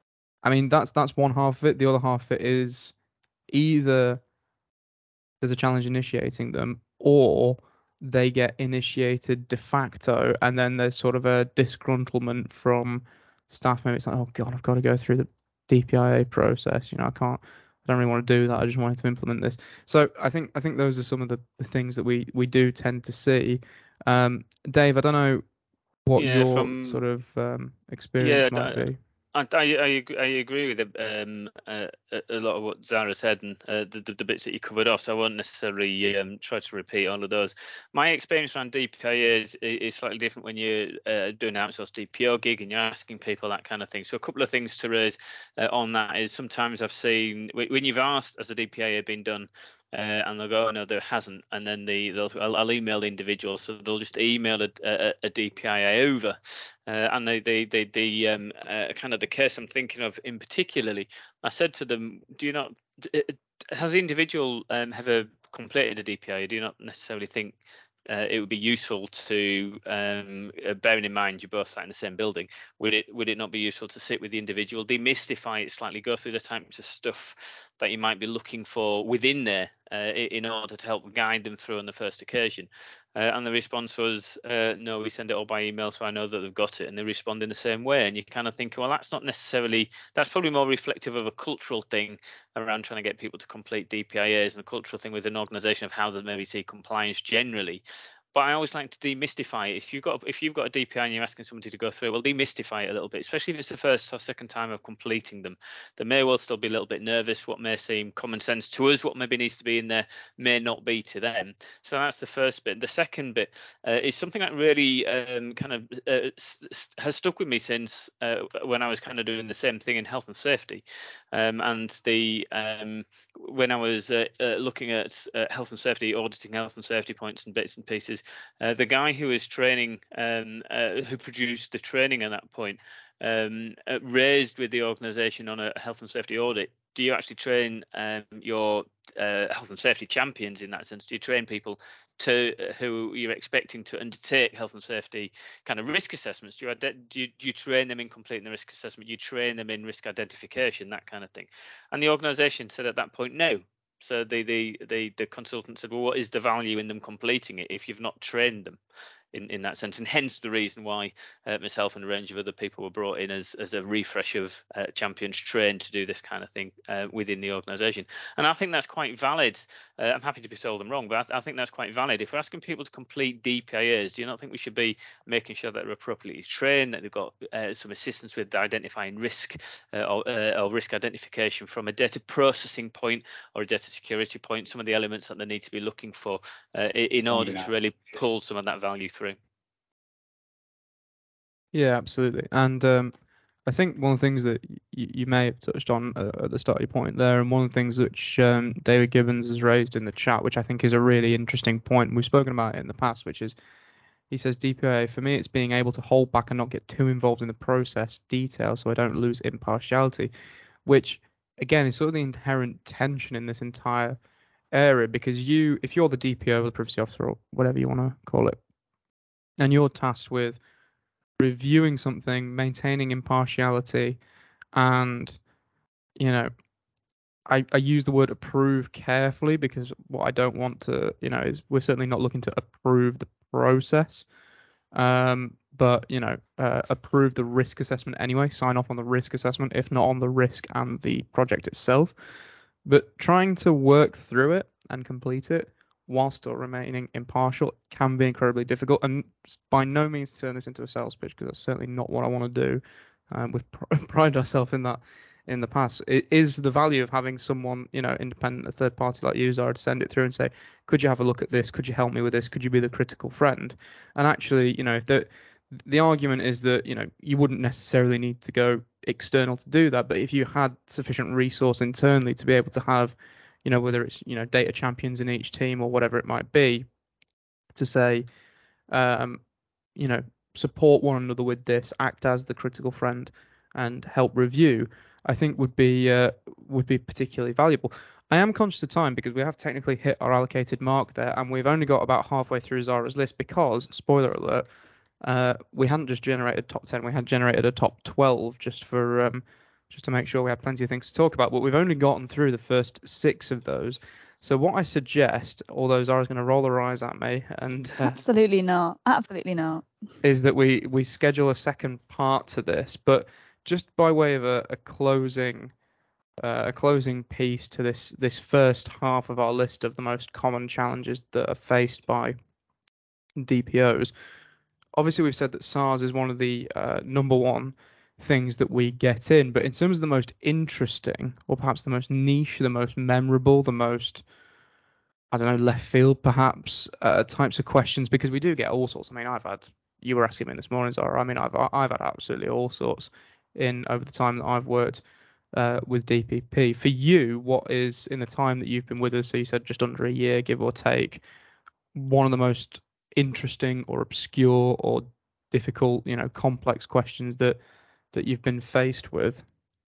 I mean, that's that's one half of it. The other half of it is either there's a challenge initiating them, or they get initiated de facto, and then there's sort of a disgruntlement from staff. Maybe it's like, oh god, I've got to go through the D P I A process. You know, I can't. I don't really want to do that. I just wanted to implement this. So I think I think those are some of the, the things that we we do tend to see. Um, Dave, I don't know what Yeah, your from sort of um, experience yeah, might I, be. I, I, ag- I agree with um, uh, a a lot of what Zara said, and uh, the, the, the bits that you covered off, so I won't necessarily um, try to repeat all of those. My experience around D P I A is, is slightly different when you're uh, doing an outsourced D P O gig and you're asking people that kind of thing. So a couple of things to raise uh, on that is, sometimes I've seen, when you've asked, has a D P I A been done, Uh, and they'll go, oh, no, there hasn't. And then the, they'll, I'll, I'll email the individual, so they'll just email a, a, a D P I A over. Uh, and they, they, they, the um, uh, kind of the case I'm thinking of in particularly, I said to them, do you not, has the individual um, ever completed a D P I A? Do you not necessarily think uh, it would be useful to, um, uh, bearing in mind you both sat in the same building, would it would it not be useful to sit with the individual, demystify it slightly, go through the types of stuff that you might be looking for within there, uh, in order to help guide them through on the first occasion. Uh, and the response was, uh, no, we send it all by email, so I know that they've got it, and they respond in the same way. And you kind of think, well, that's not necessarily, that's probably more reflective of a cultural thing around trying to get people to complete D P I As, and a cultural thing with an organisation of how they maybe see compliance generally. But I always like to demystify it. If you've got if you've got a D P I and you're asking somebody to go through it, well, demystify it a little bit, especially if it's the first or second time of completing them. They may well still be a little bit nervous. What may seem common sense to us, what maybe needs to be in there, may not be to them. So that's the first bit. The second bit uh, is something that really um, kind of uh, has stuck with me since uh, when I was kind of doing the same thing in health and safety. Um, and the um, when I was uh, uh, looking at uh, health and safety, auditing health and safety points and bits and pieces, Uh, the guy who was training, um, uh, who produced the training at that point, um, uh, raised with the organisation on a health and safety audit. Do you actually train um, your uh, health and safety champions in that sense? Do you train people to uh, who you're expecting to undertake health and safety kind of risk assessments? Do you, do you, do you train them in completing the risk assessment? Do you train them in risk identification, that kind of thing? And the organisation said at that point, no. So the, the the the consultant said, well, what is the value in them completing it if you've not trained them in, in that sense? And hence the reason why uh, myself and a range of other people were brought in as, as a refresh of uh, champions trained to do this kind of thing uh, within the organisation. And I think that's quite valid. Uh, I'm happy to be told I'm wrong, but I, th- I think that's quite valid. If we're asking people to complete D P I As, do you not think we should be making sure that they're appropriately trained, that they've got uh, some assistance with identifying risk uh, or, uh, or risk identification from a data processing point or a data security point, some of the elements that they need to be looking for uh, in order to really pull some of that value through? Yeah, absolutely. And um, I think one of the things that y- you may have touched on uh, at the start of your point there, and one of the things which um, David Gibbons has raised in the chat, which I think is a really interesting point, we've spoken about it in the past, which is, he says, D P I A, for me, it's being able to hold back and not get too involved in the process detail so I don't lose impartiality, which, again, is sort of the inherent tension in this entire area, because you, if you're the D P O, the privacy officer, or whatever you want to call it, and you're tasked with reviewing something, maintaining impartiality, and, you know, I, I use the word approve carefully, because what I don't want to, you know, is we're certainly not looking to approve the process, um, but, you know, uh, approve the risk assessment anyway, sign off on the risk assessment, if not on the risk and the project itself. But trying to work through it and complete it while still remaining impartial can be incredibly difficult, and by no means turn this into a sales pitch, because that's certainly not what I want to do. Um, we've pr- prided ourselves in that in the past. It is the value of having someone, you know, independent, a third party like you, Zara, to send it through and say, could you have a look at this? Could you help me with this? Could you be the critical friend? And actually, you know, if the the argument is that, you know, you wouldn't necessarily need to go external to do that, but if you had sufficient resource internally to be able to have, you know, whether it's, you know, data champions in each team or whatever it might be, to say, um, you know, support one another with this, act as the critical friend, and help review, I think would be uh, would be particularly valuable. I am conscious of time because we have technically hit our allocated mark there, and we've only got about halfway through Zara's list because, spoiler alert, uh, we hadn't just generated top ten, we had generated a top twelve just for um, just to make sure we had plenty of things to talk about, but we've only gotten through the first six of those. So what I suggest, although Zara's going to roll her eyes at me, and uh, absolutely not, absolutely not, is that we we schedule a second part to this, but just by way of a, a closing uh, a closing piece to this this first half of our list of the most common challenges that are faced by D P Os. Obviously, we've said that SARS is one of the uh, number one things that we get in, but in terms of the most interesting, or perhaps the most niche, the most memorable, the most, I don't know, left field perhaps, uh, types of questions, because we do get all sorts. I mean, I've had, you were asking me this morning, Zara, I mean, I've I've had absolutely all sorts in over the time that I've worked uh, with D P P. For you, what is, in the time that you've been with us, so you said just under a year, give or take, one of the most interesting or obscure or difficult, you know, complex questions that that you've been faced with?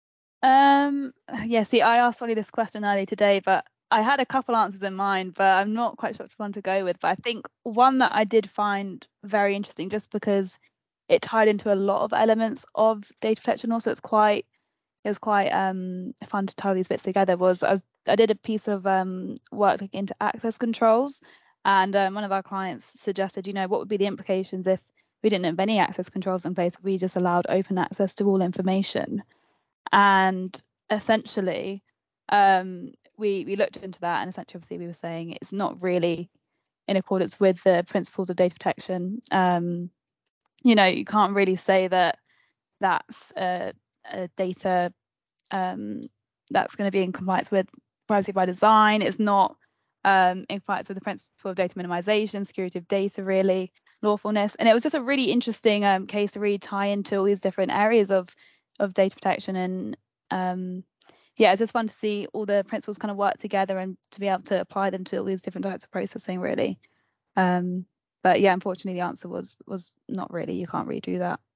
Um, yeah, see, I asked Ollie this question earlier today, but I had a couple answers in mind, but I'm not quite sure which one to go with. But I think one that I did find very interesting, just because it tied into a lot of elements of data protection. Also, it's quite it was quite um fun to tie these bits together. Was I was I did a piece of um work looking into access controls, and um, one of our clients suggested, you know, what would be the implications if we didn't have any access controls in place, if we just allowed open access to all information. And essentially, um, we we looked into that, and essentially, obviously, we were saying it's not really in accordance with the principles of data protection. Um, you know, you can't really say that that's a, a data um, that's going to be in compliance with privacy by design. It's not um, in compliance with the principle of data minimization, security of data, really, lawfulness. And it was just a really interesting um, case to really tie into all these different areas of of data protection. And um, yeah, it's just fun to see all the principles kind of work together and to be able to apply them to all these different types of processing, really. Um, but yeah, unfortunately, the answer was was not really. You can't really do that.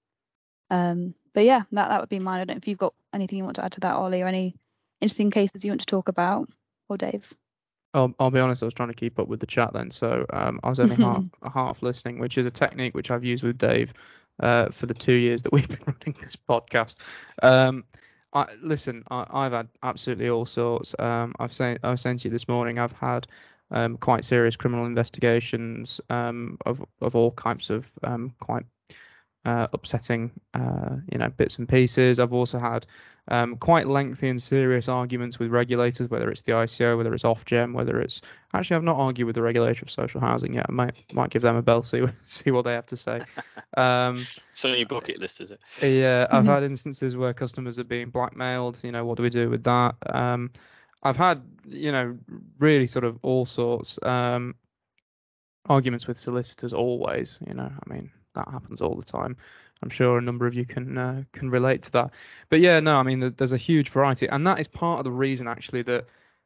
Um, but yeah, that that would be mine. I don't know if you've got anything you want to add to that, Ollie, or any interesting cases you want to talk about, or Dave. I'll, I'll be honest, I was trying to keep up with the chat then, so um, I was only half, half listening, which is a technique which I've used with Dave uh, for the two years that we've been running this podcast. Um, I, listen, I, I've had absolutely all sorts. Um, I've saying I was saying to you this morning, I've had um, quite serious criminal investigations um, of of all kinds of um, quite uh, upsetting, uh, you know, bits and pieces. I've also had um, quite lengthy and serious arguments with regulators, whether it's the I C O, whether it's Ofgem, whether it's actually I've not argued with the regulator of social housing yet. I might might give them a bell, see see what they have to say. Um, it's on your bucket list, is it? Yeah, I've had instances where customers are being blackmailed. You know, what do we do with that? Um, I've had, you know, really sort of all sorts um, arguments with solicitors always. You know, I mean, that happens all the time. I'm sure a number of you can uh, can relate to that. But yeah, no, I mean, there's a huge variety, and that is part of the reason actually that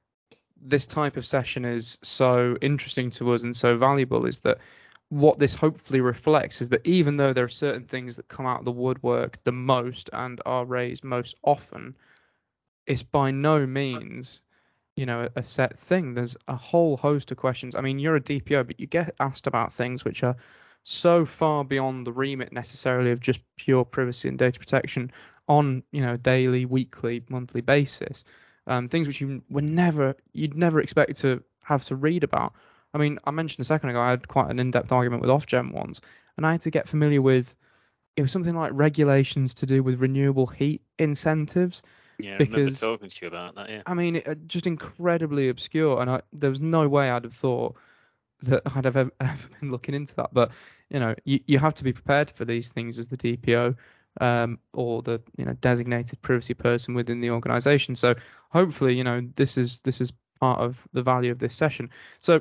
this type of session is so interesting to us and so valuable, is that what this hopefully reflects is that even though there are certain things that come out of the woodwork the most and are raised most often, it's by no means, you know, a set thing. There's a whole host of questions. I mean, you're a D P O, but you get asked about things which are so far beyond the remit necessarily of just pure privacy and data protection on, you know, daily, weekly, monthly basis. Um, things which you were never, you'd never expect to have to read about. I mean, I mentioned a second ago, I had quite an in-depth argument with Ofgem once, and I had to get familiar with, it was something like regulations to do with renewable heat incentives. Yeah, because, I remember talking to you about that, yeah. I mean, it, just incredibly obscure, and I, there was no way I'd have thought that I'd have ever, ever been looking into that. But, you know, you, you have to be prepared for these things as the D P O um, or the, you know, designated privacy person within the organisation. So hopefully, you know, this is this is part of the value of this session. So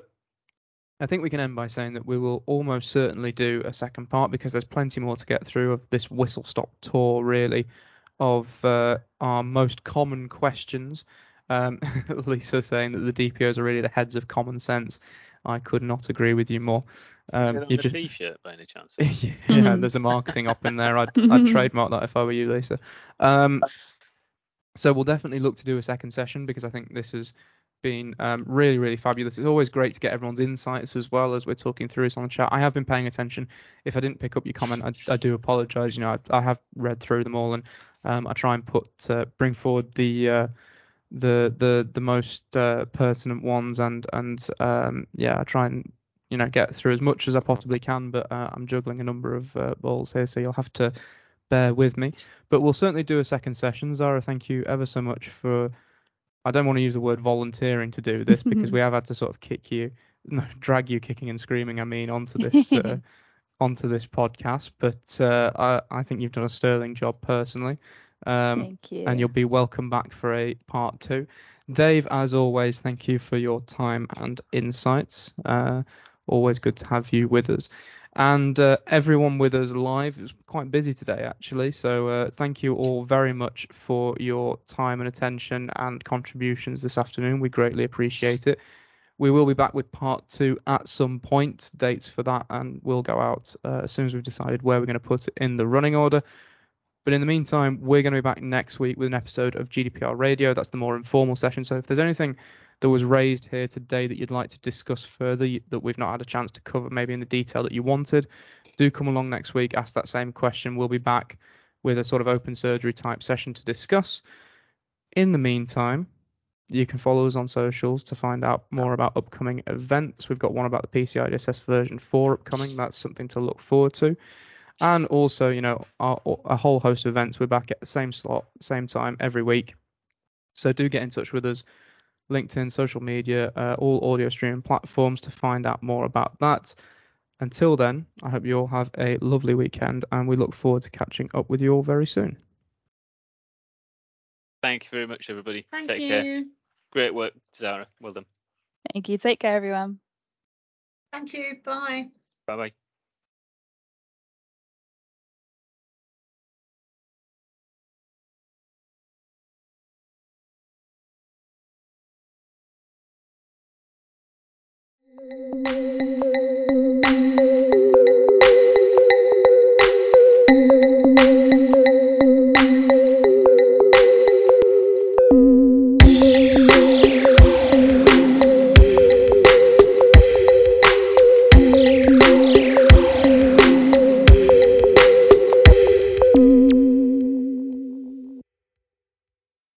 I think we can end by saying that we will almost certainly do a second part, because there's plenty more to get through of this whistle-stop tour, really, of uh, our most common questions. Um, Lisa saying that the D P Os are really the heads of common sense. I could not agree with you more. Um, on you the just... T-shirt by any chance? yeah, mm-hmm. There's a marketing op in there. I'd, I'd trademark that if I were you, Lisa. Um, so we'll definitely look to do a second session, because I think this has been um, really, really fabulous. It's always great to get everyone's insights as well as we're talking through this on the chat. I have been paying attention. If I didn't pick up your comment, I, I do apologise. You know, I, I have read through them all, and um, I try and put uh, bring forward the uh, the the the most uh, pertinent ones, and and um, yeah, I try and, you know, get through as much as I possibly can. But uh, I'm juggling a number of uh, balls here, so you'll have to bear with me. But we'll certainly do a second session. Zara, thank you ever so much for, I don't want to use the word volunteering to do this, because we have had to sort of kick you, no, drag you kicking and screaming, I mean, onto this uh, onto this podcast. But uh, I, I think you've done a sterling job personally. Um, thank you. And you'll be welcome back for a part two. Dave, as always, thank you for your time and insights. Uh, always good to have you with us. And uh, everyone with us live, it was quite busy today actually, so uh, thank you all very much for your time and attention and contributions this afternoon. We greatly appreciate it. We will be back with part two at some point, dates for that, and we'll go out uh, as soon as we've decided where we're going to put it in the running order. But in the meantime, we're going to be back next week with an episode of G D P R Radio. That's the more informal session. So if there's anything that was raised here today that you'd like to discuss further, that we've not had a chance to cover, maybe in the detail that you wanted, do come along next week, ask that same question. We'll be back with a sort of open surgery type session to discuss. In the meantime, you can follow us on socials to find out more about upcoming events. We've got one about the P C I D S S version four upcoming. That's something to look forward to. And also, you know, our, a whole host of events. We're back at the same slot, same time every week. So do get in touch with us. LinkedIn, social media, uh, all audio streaming platforms to find out more about that. Until then, I hope you all have a lovely weekend, and we look forward to catching up with you all very soon. Thank you very much, everybody. Thank Take you. care. Great work, Zara. Well done. Thank you. Take care, everyone. Thank you. Bye. Bye bye.